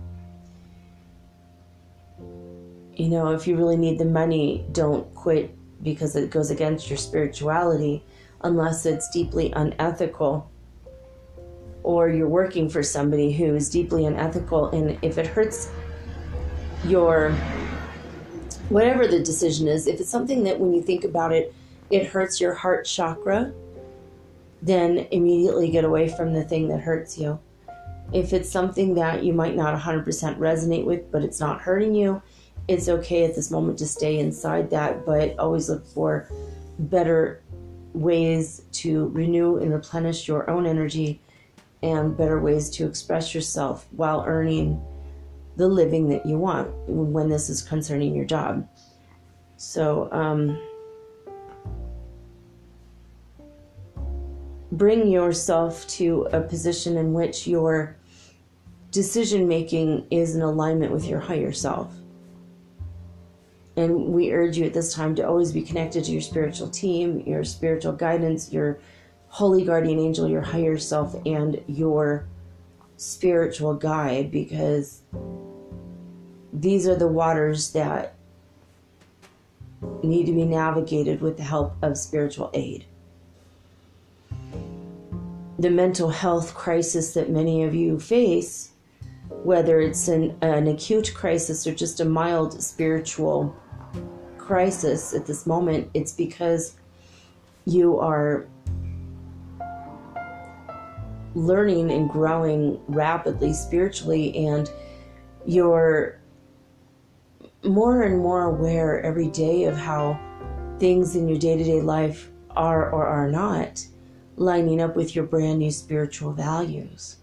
If you really need the money, don't quit because it goes against your spirituality, unless it's deeply unethical, or you're working for somebody who is deeply unethical. And if it hurts your, whatever the decision is, if it's something that when you think about it, it hurts your heart chakra, then immediately get away from the thing that hurts you. If it's something that you might not 100% resonate with, but it's not hurting you, it's okay at this moment to stay inside that, but always look for better ways to renew and replenish your own energy, and better ways to express yourself while earning the living that you want when this is concerning your job. So bring yourself to a position in which your decision making is in alignment with your higher self. And we urge you at this time to always be connected to your spiritual team, your spiritual guidance, your holy guardian angel, your higher self, and your spiritual guide, because these are the waters that need to be navigated with the help of spiritual aid. The mental health crisis that many of you face, whether it's an acute crisis or just a mild spiritual crisis at this moment, it's because you are learning and growing rapidly spiritually, and you're more and more aware every day of how things in your day-to-day life are or are not lining up with your brand new spiritual values.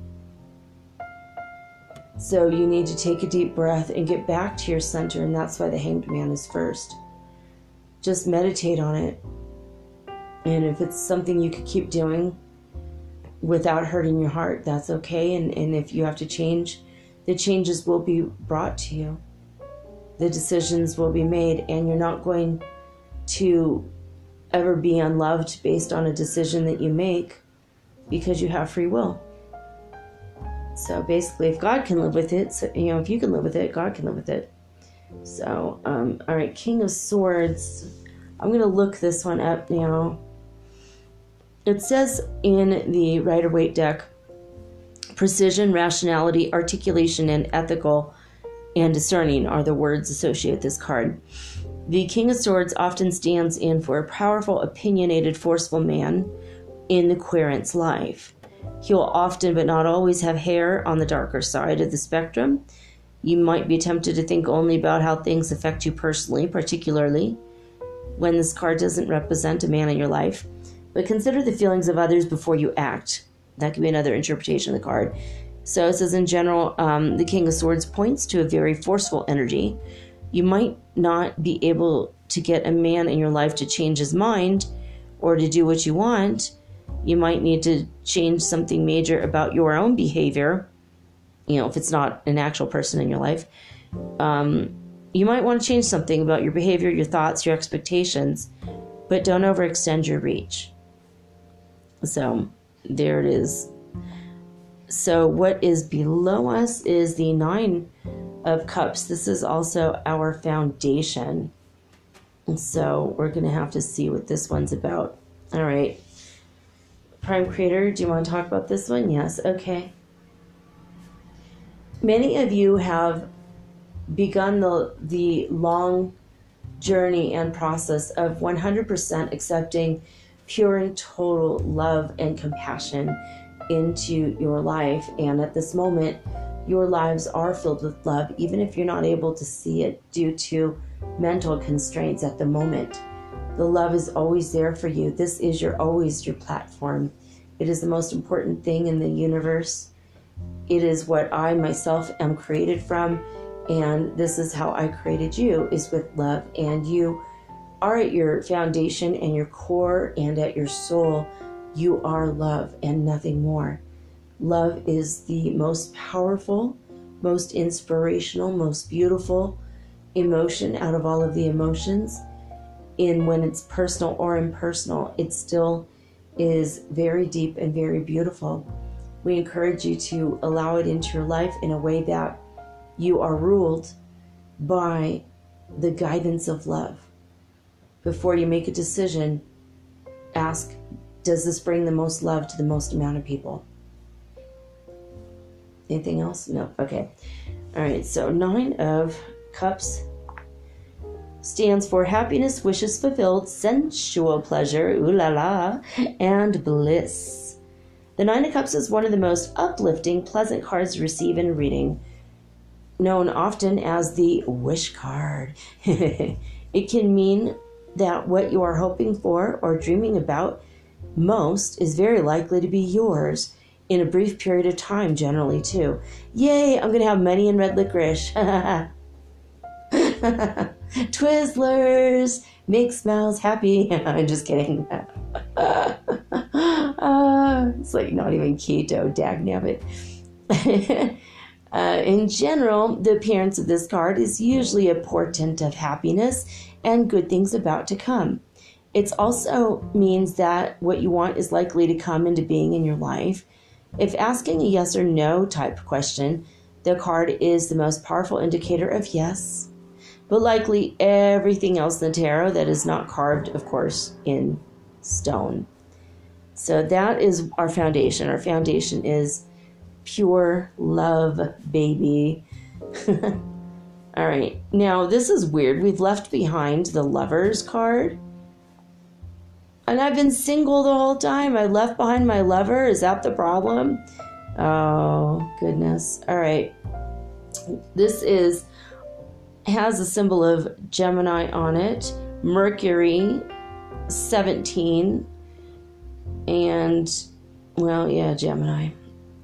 So you need to take a deep breath and get back to your center, and that's why the Hanged Man is first. Just meditate on it. And if it's something you could keep doing without hurting your heart, that's okay. And if you have to change, the changes will be brought to you. The decisions will be made, and you're not going to ever be unloved based on a decision that you make, because you have free will. So basically, if God can live with it, so, if you can live with it, God can live with it. So, all right, King of Swords. I'm going to look this one up now. It says in the Rider-Waite deck, precision, rationality, articulation, and ethical and discerning are the words associated with this card. The King of Swords often stands in for a powerful, opinionated, forceful man in the querent's life. He will often, but not always, have hair on the darker side of the spectrum. You might be tempted to think only about how things affect you personally, particularly when this card doesn't represent a man in your life. But consider the feelings of others before you act. That could be another interpretation of the card. So it says, in general, the King of Swords points to a very forceful energy. You might not be able to get a man in your life to change his mind or to do what you want. You might need to change something major about your own behavior, if it's not an actual person in your life. You might want to change something about your behavior, your thoughts, your expectations, but don't overextend your reach. So there it is. So what is below us is the Nine of Cups. This is also our foundation. And so we're going to have to see what this one's about. All right. Prime Creator, do you want to talk about this one? Yes. Okay. Many of you have begun the long journey and process of 100% accepting pure and total love and compassion into your life. And at this moment, your lives are filled with love, even if you're not able to see it due to mental constraints at the moment. The love is always there for you. This is always your platform. It is the most important thing in the universe. It is what I myself am created from, and this is how I created you, is with love. And you are at your foundation and your core and at your soul. You are love and nothing more. Love is the most powerful, most inspirational, most beautiful emotion out of all of the emotions. And when it's personal or impersonal, it still is very deep and very beautiful. We encourage you to allow it into your life in a way that you are ruled by the guidance of love. Before you make a decision, ask, does this bring the most love to the most amount of people? Anything else? No. Okay. All right. So 9 of Cups stands for happiness, wishes fulfilled, sensual pleasure, ooh la la, and bliss. The 9 of Cups is one of the most uplifting, pleasant cards to receive in a reading, known often as the wish card. It can mean that what you are hoping for or dreaming about most is very likely to be yours in a brief period of time, generally, too. Yay, I'm going to have money and red licorice. Twizzlers, make smiles happy. I'm just kidding. It's like not even keto, dagnabbit. In general, the appearance of this card is usually a portent of happiness and good things about to come. It also means that what you want is likely to come into being in your life. If asking a yes or no type question, the card is the most powerful indicator of yes, but likely everything else in the tarot that is not carved, of course, in stone. So that is our foundation. Our foundation is pure love, baby. All right. Now, this is weird. We've left behind the Lovers card. And I've been single the whole time. I left behind my lover. Is that the problem? Oh, goodness. All right. This has a symbol of Gemini on it. Mercury, 17. And, well, yeah, Gemini.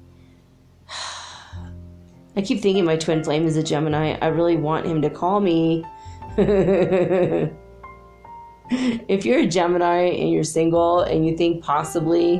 I keep thinking my twin flame is a Gemini. I really want him to call me. If you're a Gemini and you're single and you think possibly,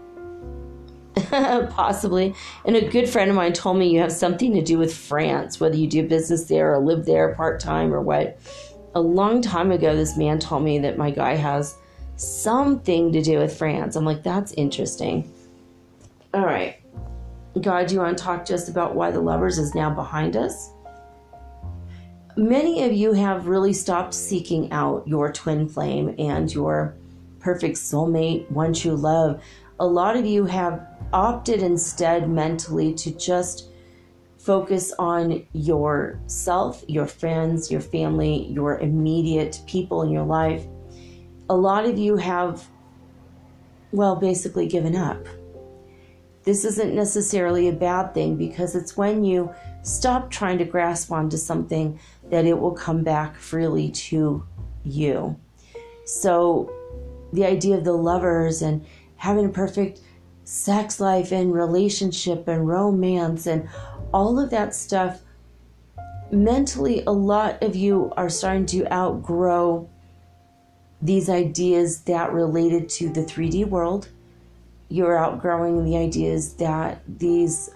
and a good friend of mine told me you have something to do with France, whether you do business there or live there part-time or what. A long time ago, this man told me that my guy has something to do with France. I'm like, that's interesting. All right. God, do you want to talk to us about why the Lovers is now behind us? Many of you have really stopped seeking out your twin flame and your perfect soulmate, one true love. A lot of you have opted instead mentally to just focus on yourself, your friends, your family, your immediate people in your life. A lot of you have, well, basically given up. this isn't necessarily a bad thing, because it's when you stop trying to grasp onto something that it will come back freely to you. So the idea of the lovers and having a perfect sex life and relationship and romance and all of that stuff, mentally, a lot of you are starting to outgrow these ideas that related to the 3D world. You're outgrowing the ideas that these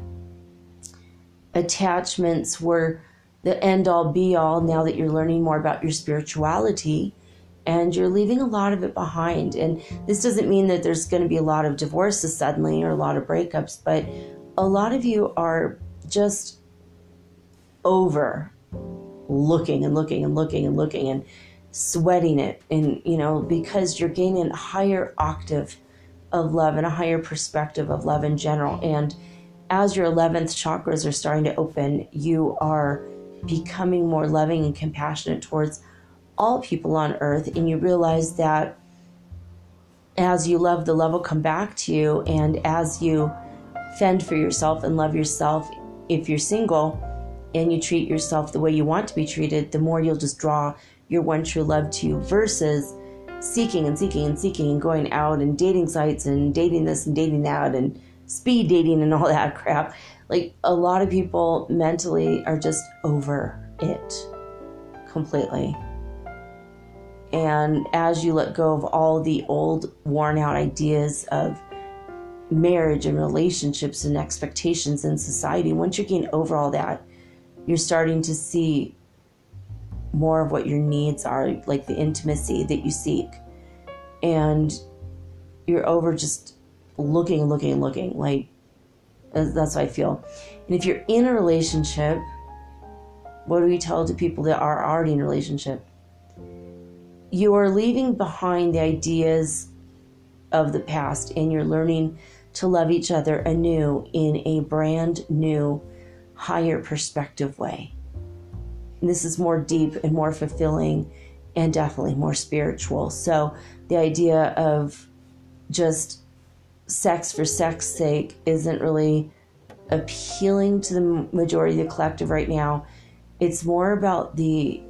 attachments were the end-all be-all, now that you're learning more about your spirituality, and you're leaving a lot of it behind. And this doesn't mean that there's going to be a lot of divorces suddenly or a lot of breakups, but a lot of you are just over looking and looking and looking and looking and sweating it, and because you're gaining a higher octave of love and a higher perspective of love in general. And as your 11th chakras are starting to open, you are becoming more loving and compassionate towards all people on earth, and you realize that as you love, the love will come back to you. And as you fend for yourself and love yourself, if you're single and you treat yourself the way you want to be treated, the more you'll just draw your one true love to you, versus seeking and seeking and seeking and going out and dating sites and dating this and dating that and speed dating and all that crap. Like, a lot of people mentally are just over it completely. And as you let go of all the old worn out ideas of marriage and relationships and expectations in society, once you're getting over all that, you're starting to see more of what your needs are, like the intimacy that you seek. And you're over just looking, like, that's how I feel. And if you're in a relationship, what do we tell to people that are already in a relationship? You are leaving behind the ideas of the past, and you're learning to love each other anew in a brand new, higher perspective way. And this is more deep and more fulfilling and definitely more spiritual. So the idea of just sex for sex sake isn't really appealing to the majority of the collective right now. It's more about the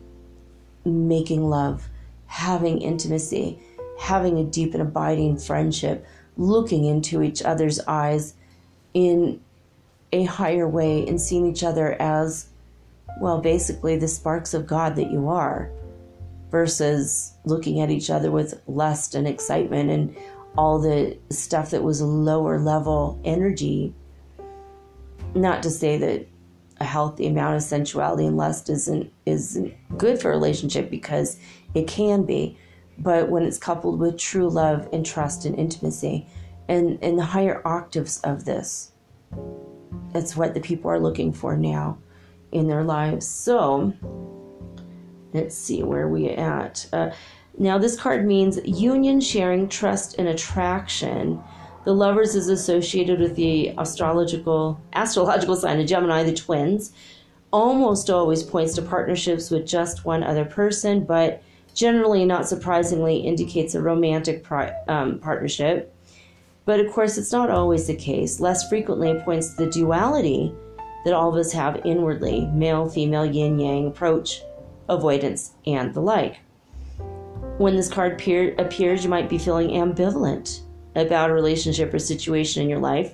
making love, having intimacy, having a deep and abiding friendship, looking into each other's eyes in a higher way and seeing each other as, well, basically the sparks of God that you are, versus looking at each other with lust and excitement and all the stuff that was lower level energy. Not to say that a healthy amount of sensuality and lust isn't good for a relationship, because it can be, but when it's coupled with true love and trust and intimacy and the higher octaves of this, that's what the people are looking for now in their lives. So let's see where we at. Now this card means union, sharing, trust, and attraction. The Lovers is associated with the astrological sign of Gemini, the twins. Almost always points to partnerships with just one other person, but generally, not surprisingly, indicates a romantic partnership. But of course, it's not always the case. Less frequently, it points to the duality that all of us have inwardly: male, female, yin, yang, approach, avoidance, and the like. When this card appears, you might be feeling ambivalent about a relationship or situation in your life.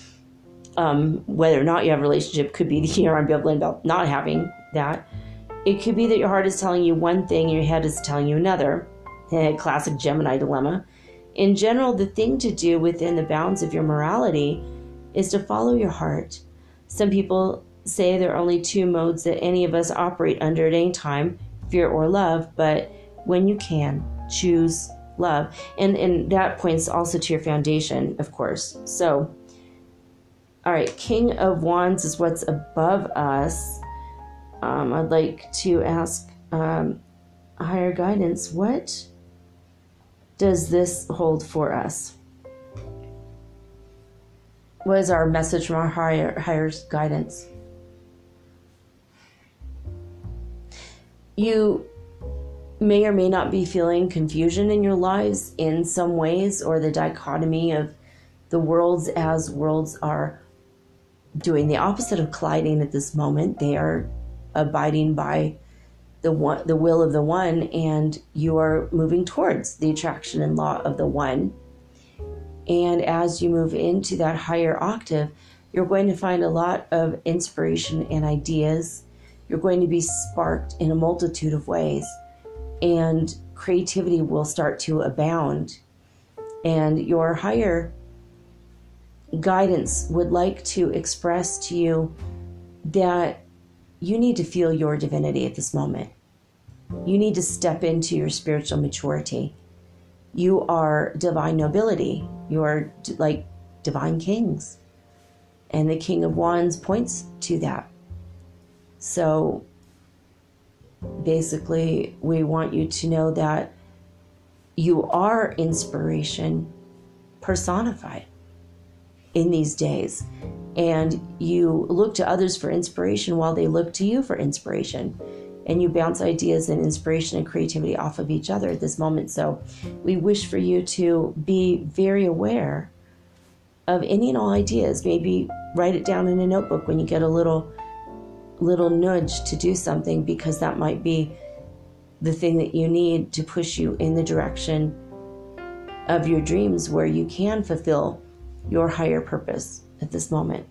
Whether or not you have a relationship could be that you're ambivalent about not having that. It could be that your heart is telling you one thing and your head is telling you another. A classic Gemini dilemma. In general, the thing to do within the bounds of your morality is to follow your heart. Some people say there are only two modes that any of us operate under at any time: fear or love, but when you can, choose love. And that points also to your foundation, of course. So, all right, King of Wands is what's above us. I'd like to ask higher guidance, what does this hold for us? What is our message from our higher guidance? You may or may not be feeling confusion in your lives in some ways, or the dichotomy of the worlds, as worlds are doing the opposite of colliding at this moment. They are abiding by the will of the one, and you are moving towards the attraction and law of the one. And as you move into that higher octave, you're going to find a lot of inspiration and ideas. You're going to be sparked in a multitude of ways, and creativity will start to abound. And your higher guidance would like to express to you that you need to feel your divinity at this moment. You need to step into your spiritual maturity. You are divine nobility. You are like divine kings. And the King of Wands points to that. So basically, we want you to know that you are inspiration personified in these days. And you look to others for inspiration while they look to you for inspiration. And you bounce ideas and inspiration and creativity off of each other at this moment. So we wish for you to be very aware of any and all ideas. Maybe write it down in a notebook when you get a little nudge to do something, because that might be the thing that you need to push you in the direction of your dreams, where you can fulfill your higher purpose at this moment.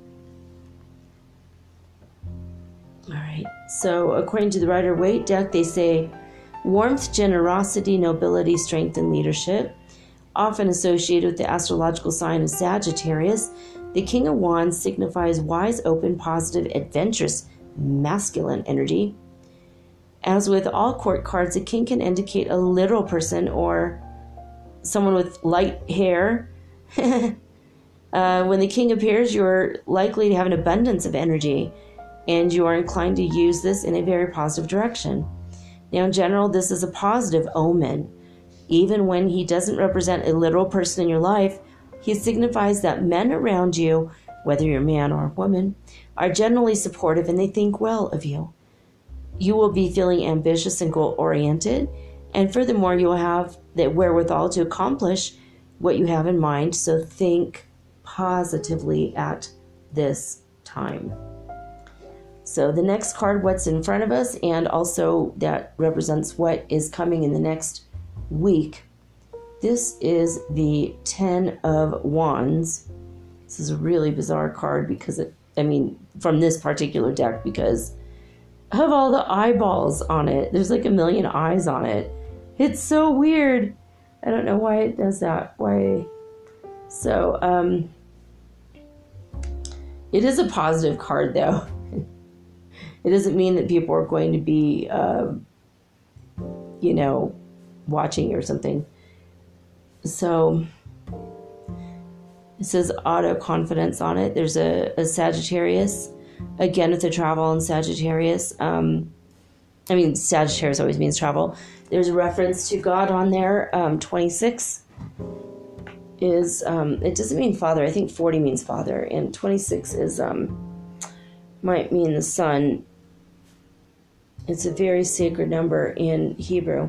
All right. So according to the Rider-Waite deck, they say warmth, generosity, nobility, strength, and leadership. Often associated with the astrological sign of Sagittarius, the King of Wands signifies wise, open, positive, adventurous, masculine energy. As with all court cards, a king can indicate a literal person or someone with light hair. When the king appears, you're likely to have an abundance of energy, and you are inclined to use this in a very positive direction. Now, in general, this is a positive omen. Even when he doesn't represent a literal person in your life, he signifies that men around you, whether you're a man or a woman, are generally supportive and they think well of you. You will be feeling ambitious and goal-oriented, and furthermore, you will have the wherewithal to accomplish what you have in mind, so think positively at this time. So the next card, what's in front of us, and also that represents what is coming in the next week. This is the 10 of Wands. This is a really bizarre card because from this particular deck, because of all the eyeballs on it. There's like a million eyes on it. It's so weird. I don't know why it does that. Why? So, it is a positive card though. It doesn't mean that people are going to be, watching or something. So it says auto confidence on it. There's a Sagittarius, again with the travel in Sagittarius. Sagittarius always means travel. There's a reference to God on there. 26 is, it doesn't mean father. I think 40 means father. And 26 is, might mean the sun. It's a very sacred number in Hebrew.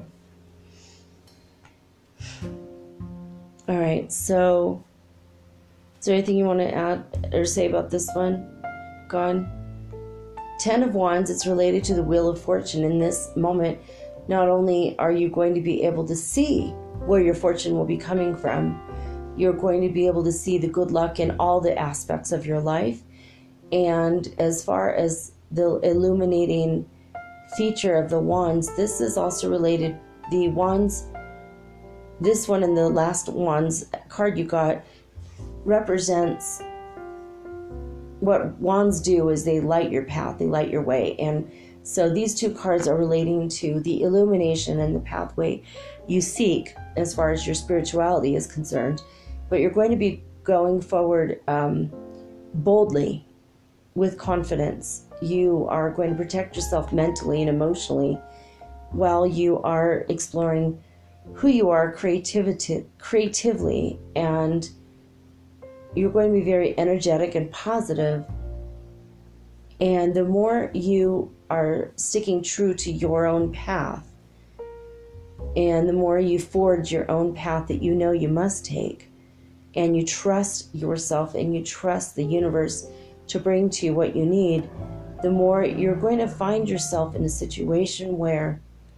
All right, so is there anything you want to add or say about this one, God? 10 of Wands, it's related to the Wheel of Fortune. In this moment, not only are you going to be able to see where your fortune will be coming from, you're going to be able to see the good luck in all the aspects of your life. And as far as the illuminating feature of the Wands, this is also related. The Wands, this one and the last Wands card you got, represents what Wands do is they light your path, they light your way. And so these two cards are relating to the illumination and the pathway you seek as far as your spirituality is concerned. But you're going to be going forward boldly, with confidence. You are going to protect yourself mentally and emotionally while you are exploring who you are creatively, and you're going to be very energetic and positive. And the more you are sticking true to your own path, and the more you forge your own path that you know you must take, and you trust yourself and you trust the universe to bring to you what you need, the more you're going to find yourself in a situation where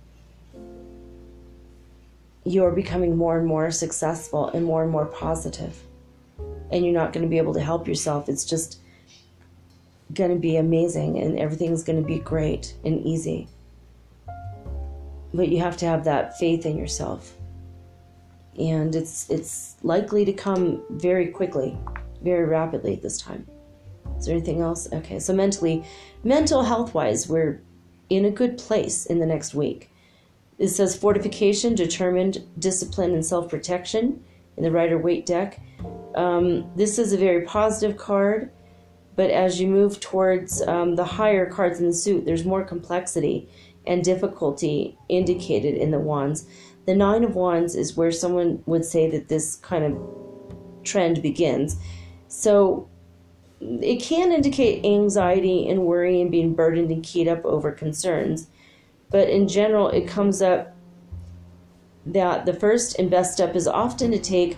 you're becoming more and more successful and more positive. And you're not going to be able to help yourself. It's just going to be amazing and everything's going to be great and easy. But you have to have that faith in yourself. And it's likely to come very quickly, very rapidly this time. Is there anything else? Okay, so mental health-wise, we're in a good place in the next week. It says fortification, determined, discipline, and self-protection in the Rider-Waite deck. This is a very positive card, but as you move towards the higher cards in the suit, there's more complexity and difficulty indicated in the wands. The Nine of Wands is where someone would say that this kind of trend begins. So it can indicate anxiety and worry and being burdened and keyed up over concerns. But in general, it comes up that the first and best step is often to take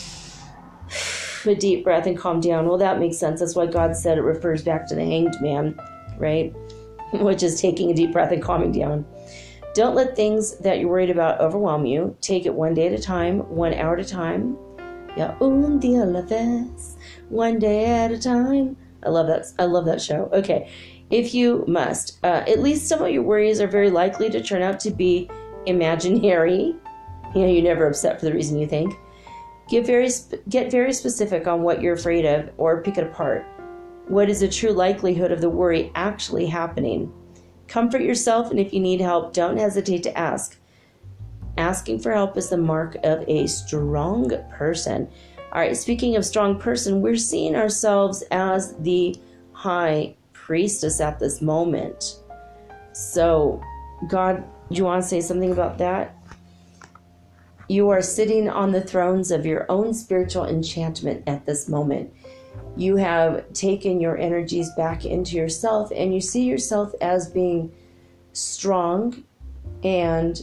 a deep breath and calm down. Well, that makes sense. That's why God said it refers back to the Hanged Man, right? Which is taking a deep breath and calming down. Don't let things that you're worried about overwhelm you. Take it one day at a time, 1 hour at a time. Yeah, un día a la vez, one day at a time. I love that show. Okay, if you must, at least some of your worries are very likely to turn out to be imaginary. You're never upset for the reason you think. Get very specific on what you're afraid of, or pick it apart. What is the true likelihood of the worry actually happening? Comfort yourself, and if you need help, don't hesitate to ask. Asking for help is the mark of a strong person. All right, speaking of strong person, we're seeing ourselves as the high priestess at this moment. So, God, do you want to say something about that? You are sitting on the thrones of your own spiritual enchantment at this moment. You have taken your energies back into yourself, and you see yourself as being strong, and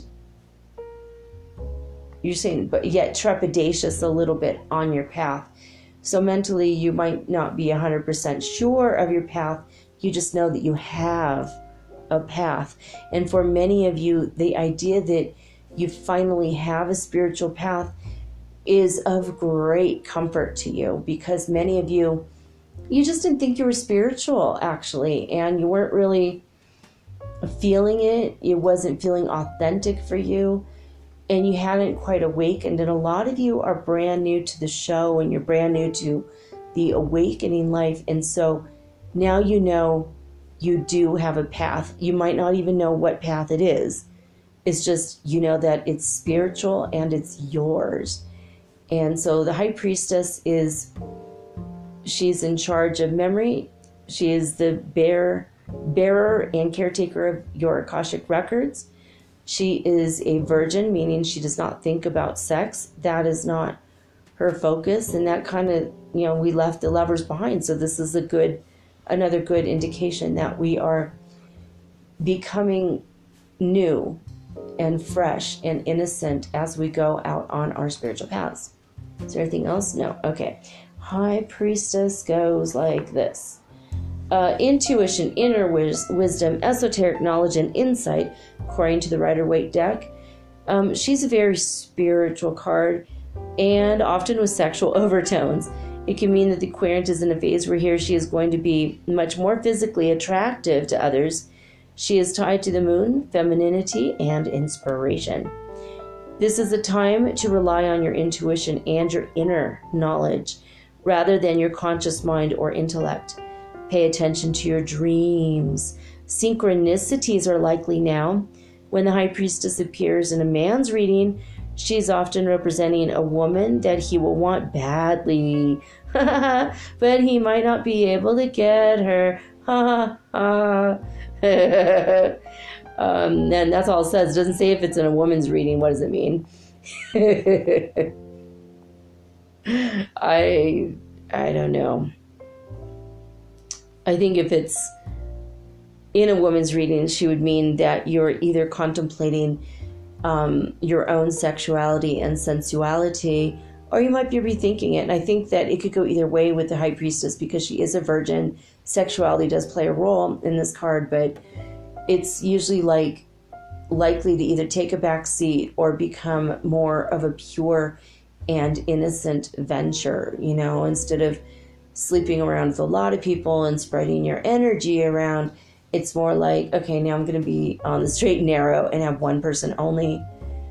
you're saying, but yet trepidatious a little bit on your path. So mentally, you might not be 100% sure of your path. You just know that you have a path. And for many of you, the idea that you finally have a spiritual path is of great comfort to you, because many of you just didn't think you were spiritual, actually, and you weren't really feeling it. It wasn't feeling authentic for you, and you hadn't quite awakened. And a lot of you are brand new to the show, and you're brand new to the awakening life. And so now you know you do have a path. You might not even know what path it is. It's just, you know that it's spiritual and it's yours. And so the high priestess she's in charge of memory. She is the bearer and caretaker of your Akashic records. She is a virgin, meaning she does not think about sex. That is not her focus. And that kind of, we left the lovers behind. So this is another good indication that we are becoming new and fresh and innocent as we go out on our spiritual paths. Is there anything else? No. Okay. High priestess goes like this. Intuition, inner wisdom, esoteric knowledge, and insight, according to the Rider-Waite deck. She's a very spiritual card, and often with sexual overtones. It can mean that the querent is in a phase where he or she is going to be much more physically attractive to others. She is tied to the moon, femininity, and inspiration. This is a time to rely on your intuition and your inner knowledge rather than your conscious mind or intellect. Pay attention to your dreams. Synchronicities are likely now. When the high priestess appears in a man's reading, she's often representing a woman that he will want badly, but he might not be able to get her. And that's all it says. It doesn't say if it's in a woman's reading. What does it mean? I don't know. I think if it's in a woman's reading, she would mean that you're either contemplating your own sexuality and sensuality, or you might be rethinking it. And I think that it could go either way with the High Priestess, because she is a virgin. Sexuality does play a role in this card, but it's usually like likely to either take a back seat or become more of a pure and innocent venture, instead of sleeping around with a lot of people and spreading your energy around. It's more like, okay, now I'm going to be on the straight and narrow and have one person only.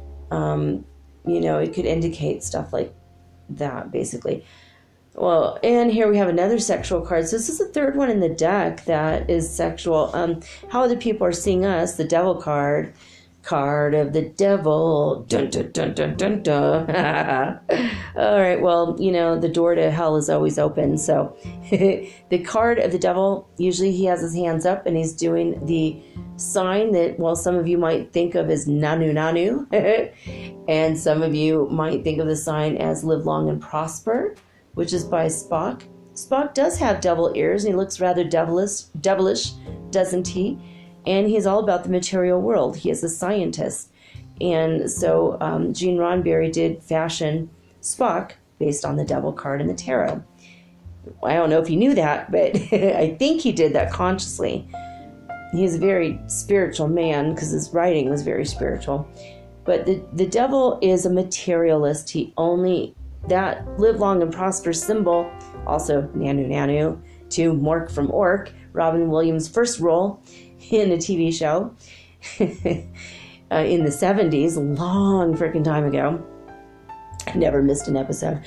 It could indicate stuff like that, basically. Well, and here we have another sexual card. So this is the third one in the deck that is sexual. How other people are seeing us, the Devil card. Card of the devil. Dun, dun, dun, dun, dun, dun. All right, well, the door to hell is always open. So the card of the devil, usually he has his hands up and he's doing the sign that, well, some of you might think of as Nanu Nanu. And some of you might think of the sign as Live Long and Prosper, which is by Spock. Spock does have devil ears and he looks rather devilish, doesn't he? And he's all about the material world. He is a scientist. And so Gene Roddenberry did fashion Spock based on the devil card in the tarot. I don't know if you knew that, but I think he did that consciously. He's a very spiritual man because his writing was very spiritual. But the devil is a materialist. That Live Long and Prosper symbol, also Nanu Nanu, to Mork from Ork, Robin Williams' first role in a TV show in the 70s, a long freaking time ago. I never missed an episode.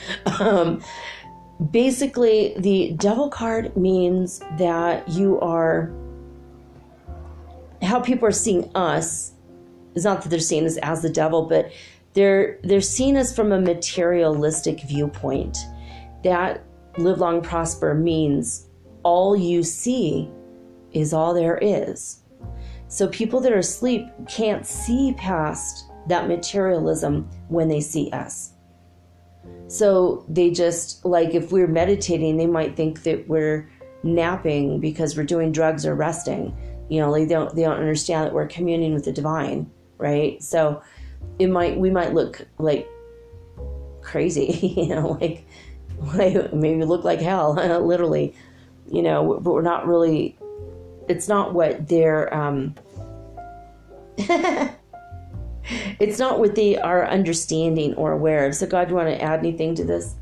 Basically, the devil card means that you are, how people are seeing us, it's not that they're seeing us as the devil, but they're seeing us from a materialistic viewpoint. That Live Long Prosper means all you see is all there is. So people that are asleep can't see past that materialism when they see us. So they just, like if we're meditating, they might think that we're napping because we're doing drugs or resting. They don't understand that we're communing with the divine, right? So we might look like crazy, like maybe look like hell, literally, but we're not really. It's not what they're, it's not what they are understanding or aware of. So God, do you want to add anything to this?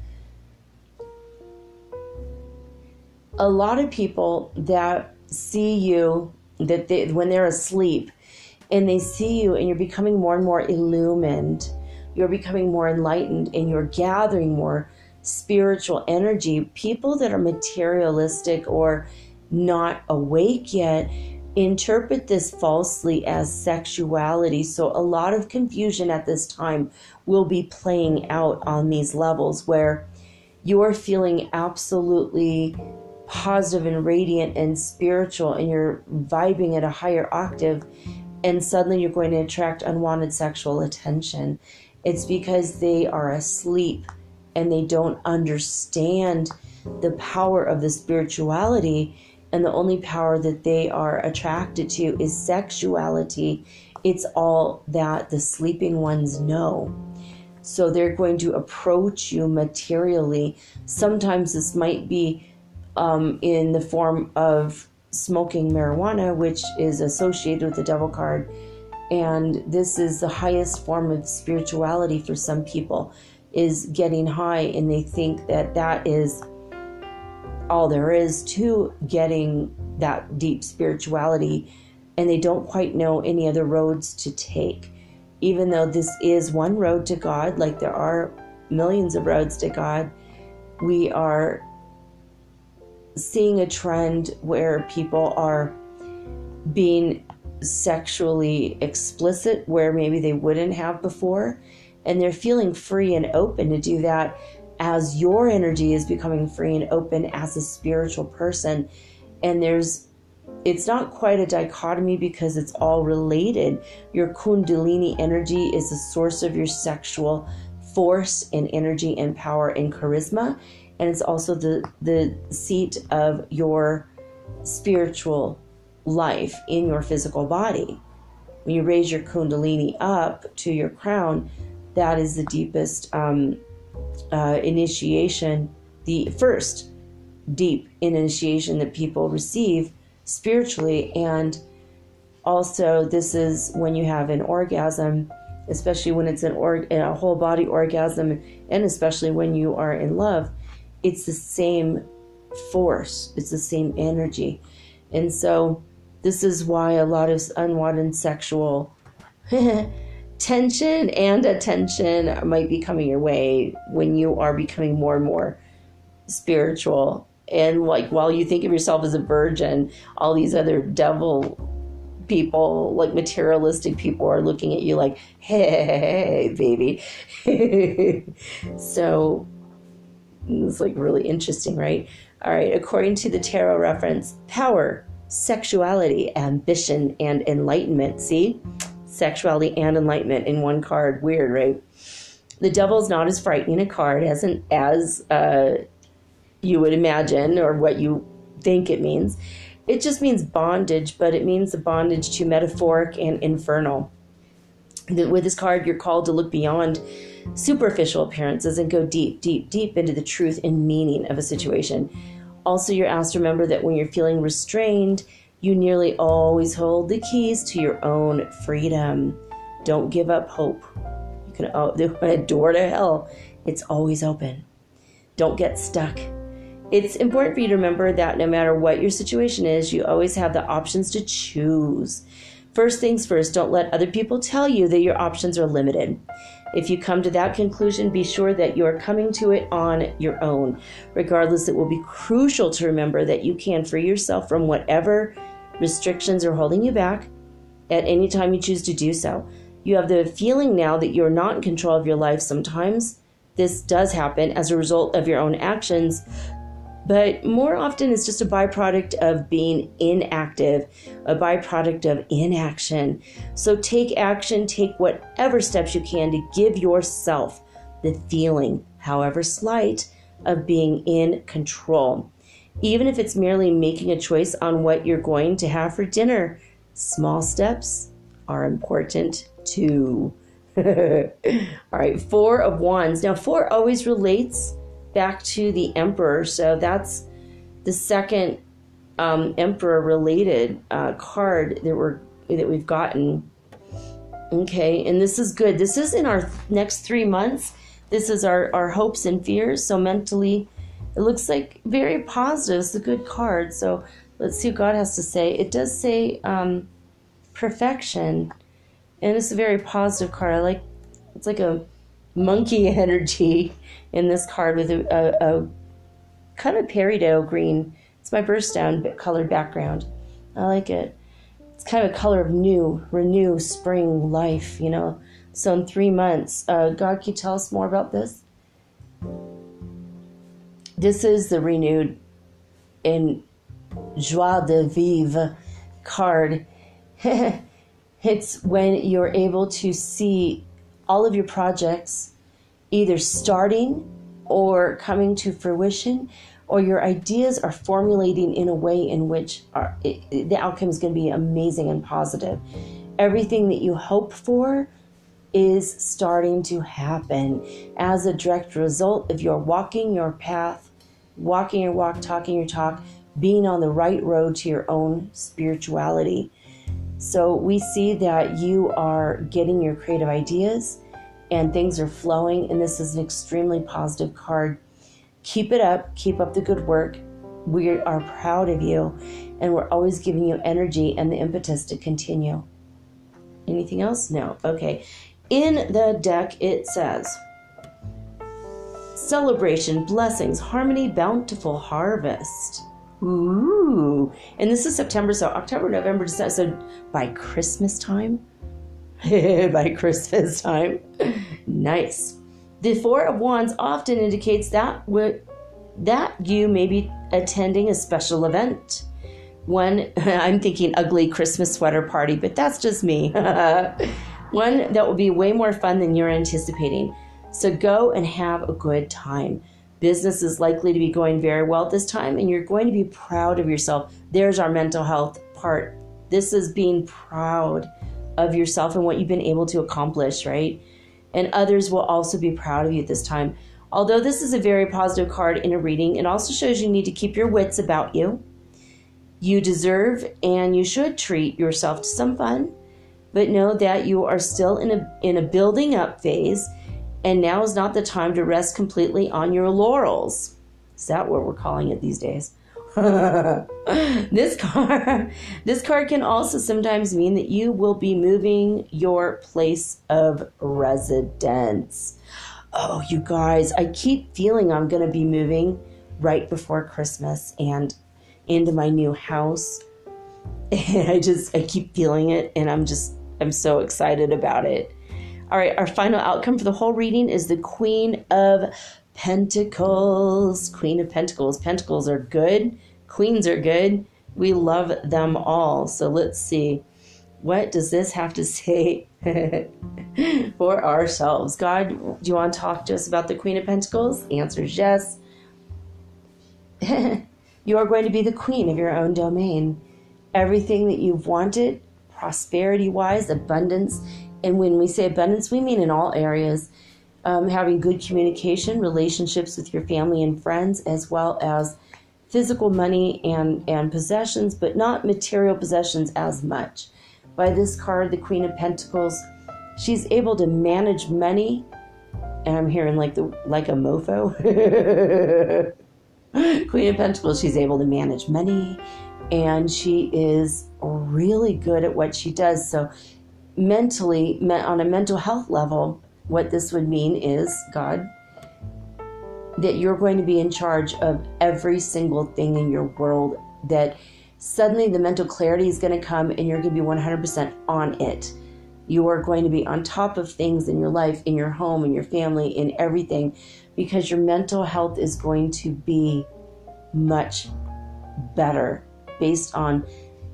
A lot of people that see you, when they're asleep and they see you and you're becoming more and more illumined, you're becoming more enlightened and you're gathering more spiritual energy, people that are materialistic or not awake yet interpret this falsely as sexuality. So a lot of confusion at this time will be playing out on these levels where you're feeling absolutely positive and radiant and spiritual and you're vibing at a higher octave, and suddenly you're going to attract unwanted sexual attention. It's because they are asleep and they don't understand the power of the spirituality. And the only power that they are attracted to is sexuality. It's all that the sleeping ones know. So they're going to approach you materially. Sometimes this might be in the form of smoking marijuana, which is associated with the devil card. And this is the highest form of spirituality for some people, is getting high, and they think that that is all there is to getting that deep spirituality, and they don't quite know any other roads to take. Even though this is one road to God, like there are millions of roads to God, we are seeing a trend where people are being sexually explicit where maybe they wouldn't have before, and they're feeling free and open to do that as your energy is becoming free and open as a spiritual person. And it's not quite a dichotomy because it's all related. Your Kundalini energy is the source of your sexual force and energy and power and charisma. And it's also the seat of your spiritual life in your physical body. When you raise your Kundalini up to your crown, that is the deepest initiation, the first deep initiation that people receive spiritually. And also, this is when you have an orgasm, especially when it's a whole body orgasm, and especially when you are in love, it's the same force, it's the same energy. And so this is why a lot of unwanted sexual tension and attention might be coming your way when you are becoming more and more spiritual. And like, while you think of yourself as a virgin, all these other devil people, like materialistic people, are looking at you like, hey, baby. So it's like really interesting, right? All right, according to the tarot reference, power, sexuality, ambition, and enlightenment. See? Sexuality and enlightenment in one card. Weird, right? The devil's not as frightening a card as you would imagine, or what you think it means. It just means bondage, but it means the bondage to metaphoric and infernal. With this card, you're called to look beyond superficial appearances and go deep, deep, deep into the truth and meaning of a situation. Also, you're asked to remember that when you're feeling restrained, you nearly always hold the keys to your own freedom. Don't give up hope. You can a door to hell. It's always open. Don't get stuck. It's important for you to remember that no matter what your situation is, you always have the options to choose. First things first, don't let other people tell you that your options are limited. If you come to that conclusion, be sure that you're coming to it on your own. Regardless, it will be crucial to remember that you can free yourself from whatever restrictions are holding you back at any time you choose to do so. You have the feeling now that you're not in control of your life. Sometimes this does happen as a result of your own actions, but more often it's just a byproduct of being inactive, a byproduct of inaction. So take action, take whatever steps you can to give yourself the feeling, however slight, of being in control. Even if it's merely making a choice on what you're going to have for dinner, small steps are important too. All right, Four of Wands. Now, 4 always relates back to the Emperor, so that's the second Emperor-related card that we've gotten. Okay, and this is good. This is in our next 3 months. This is our hopes and fears. So mentally, it looks like very positive. It's a good card. So let's see what God has to say. It does say perfection, and it's a very positive card. It's like a monkey energy in this card with a kind of peridot green. It's my birthstone colored background. I like it. It's kind of a color of renew, spring, life, you know. So in 3 months, God, can you tell us more about this? This is the renewed in joie de vivre card. It's when you're able to see all of your projects either starting or coming to fruition, or your ideas are formulating in a way in which the outcome is going to be amazing and positive. Everything that you hope for is starting to happen as a direct result of your walking your path, walking your walk, talking your talk, being on the right road to your own spirituality. So we see that you are getting your creative ideas and things are flowing, and this is an extremely positive card. Keep it up. Keep up the good work. We are proud of you, and we're always giving you energy and the impetus to continue. Anything else? No. Okay. In the deck, it says, celebration, blessings, harmony, bountiful harvest. Ooh. And this is September, so October, November, December. So by Christmas time, nice. The Four of Wands often indicates that you may be attending a special event. One, I'm thinking ugly Christmas sweater party, but that's just me. One that will be way more fun than you're anticipating. So go and have a good time. Business is likely to be going very well at this time, and you're going to be proud of yourself. There's our mental health part. This is being proud of yourself and what you've been able to accomplish, right? And others will also be proud of you at this time. Although this is a very positive card in a reading, it also shows you need to keep your wits about you. You deserve and you should treat yourself to some fun, but know that you are still in a building up phase, and now is not the time to rest completely on your laurels. Is that what we're calling it these days? This card can also sometimes mean that you will be moving your place of residence. Oh, you guys, I keep feeling I'm going to be moving right before Christmas and into my new house. And I keep feeling it, and I'm so excited about it. All right, our final outcome for the whole reading is the Queen of Pentacles. Queen of Pentacles. Pentacles are good. Queens are good. We love them all. So let's see. What does this have to say for ourselves? God, do you want to talk to us about the Queen of Pentacles? The answer is yes. You are going to be the queen of your own domain. Everything that you've wanted, prosperity-wise, abundance, and when we say abundance, we mean in all areas. Having good communication, relationships with your family and friends, as well as physical money and possessions, but not material possessions as much. By this card, the Queen of Pentacles, she's able to manage money, and I'm hearing like a mofo. Queen of Pentacles, she's able to manage money, and she is really good at what she does. So mentally, on a mental health level, what this would mean is, God, that you're going to be in charge of every single thing in your world, that suddenly the mental clarity is going to come and you're going to be 100% on it. You are going to be on top of things in your life, in your home, in your family, in everything, because your mental health is going to be much better based on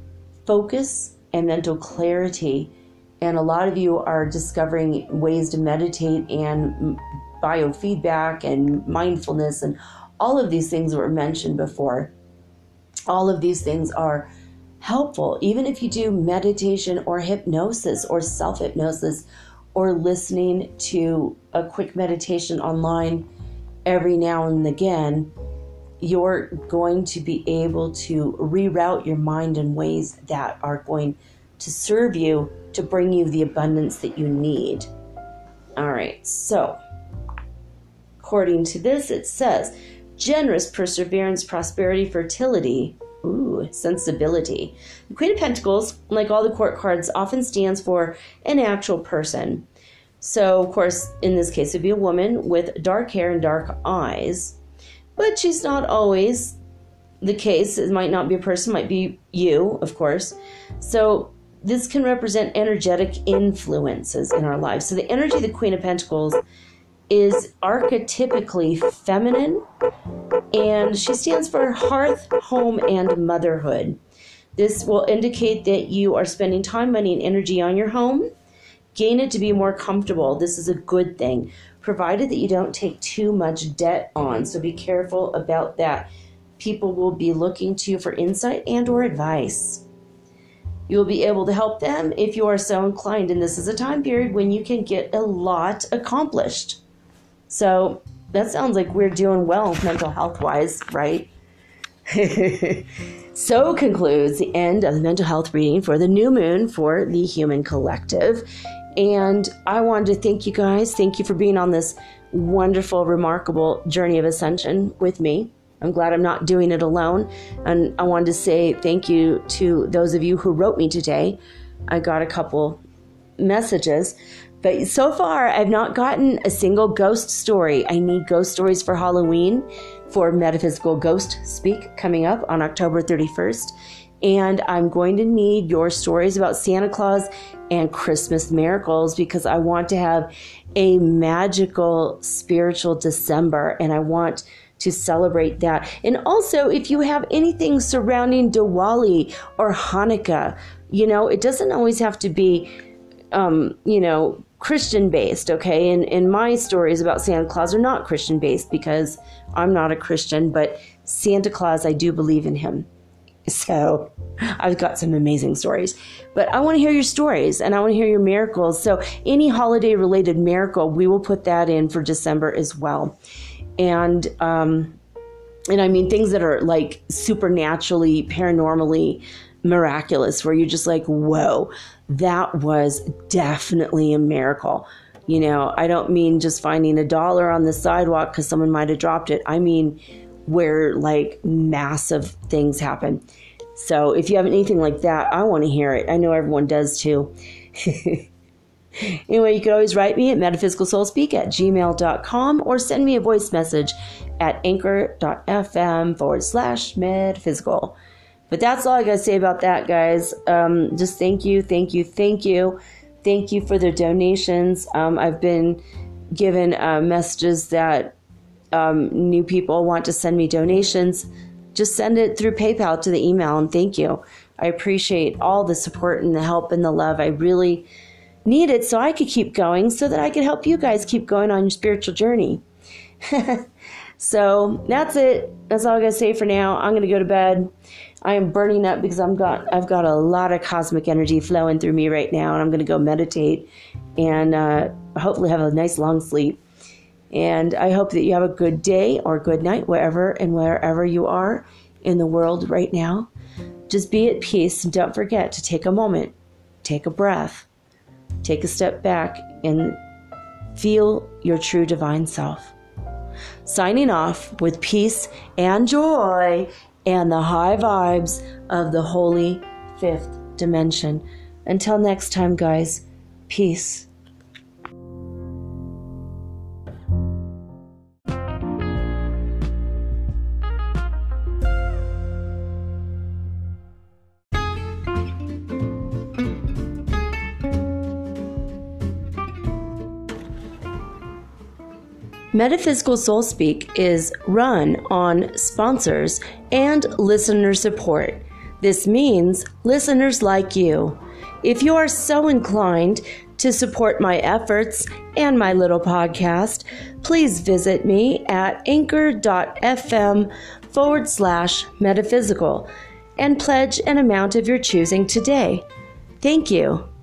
focus and mental clarity. And a lot of you are discovering ways to meditate and biofeedback and mindfulness and all of these things that were mentioned before. All of these things are helpful, even if you do meditation or hypnosis or self-hypnosis or listening to a quick meditation online every now and again. You're going to be able to reroute your mind in ways that are going to serve you to bring you the abundance that you need. All right, so according to this, it says generous, perseverance, prosperity, fertility, sensibility. The Queen of Pentacles, like all the court cards, often stands for an actual person. So, of course, in this case, it'd be a woman with dark hair and dark eyes. But she's not always the case. It might not be a person, might be you, of course. So this can represent energetic influences in our lives. So the energy of the Queen of Pentacles is archetypically feminine, and she stands for hearth, home, and motherhood. This will indicate that you are spending time, money, and energy on your home. Gain it to be more comfortable. This is a good thing, provided that you don't take too much debt on. So be careful about that. People will be looking to you for insight and or advice. You'll be able to help them if you are so inclined. And this is a time period when you can get a lot accomplished. So that sounds like we're doing well mental health-wise, right? So concludes the end of the mental health reading for the new moon for the Human Collective. And I wanted to thank you guys. Thank you for being on this wonderful, remarkable journey of ascension with me. I'm glad I'm not doing it alone. And I wanted to say thank you to those of you who wrote me today. I got a couple messages, but so far I've not gotten a single ghost story. I need ghost stories for Halloween for Metaphysical Ghost Speak coming up on October 31st. And I'm going to need your stories about Santa Claus and Christmas miracles, because I want to have a magical spiritual December, and I want to celebrate that. And also, if you have anything surrounding Diwali or Hanukkah, it doesn't always have to be, Christian based, okay? And my stories about Santa Claus are not Christian based because I'm not a Christian, but Santa Claus, I do believe in him. So I've got some amazing stories. But I want to hear your stories and I want to hear your miracles. So any holiday related miracle, we will put that in for December as well. And I mean things that are like supernaturally, paranormally miraculous, where you're just like, whoa, that was definitely a miracle. You know, I don't mean just finding $1 on the sidewalk because someone might have dropped it. I mean where like massive things happen. So if you have anything like that, I want to hear it. I know everyone does too. Anyway, you can always write me at metaphysicalsoulspeak@gmail.com or send me a voice message at anchor.fm/metaphysical. But that's all I got to say about that, guys. Just thank you. Thank you for their donations. I've been given messages that new people want to send me donations. Just send it through PayPal to the email, and thank you. I appreciate all the support and the help and the love. I really need it so I could keep going, so that I could help you guys keep going on your spiritual journey. So that's it. That's all I gotta say for now. I'm gonna go to bed. I am burning up because I've got a lot of cosmic energy flowing through me right now, and I'm gonna go meditate and hopefully have a nice long sleep. And I hope that you have a good day or good night, wherever you are in the world right now. Just be at peace, and don't forget to take a moment, take a breath, take a step back, and feel your true divine self. Signing off with peace and joy and the high vibes of the holy fifth dimension. Until next time, guys, peace. Metaphysical Soul Speak is run on sponsors and listener support. This means listeners like you. If you are so inclined to support my efforts and my little podcast, please visit me at anchor.fm/metaphysical and pledge an amount of your choosing today. Thank you.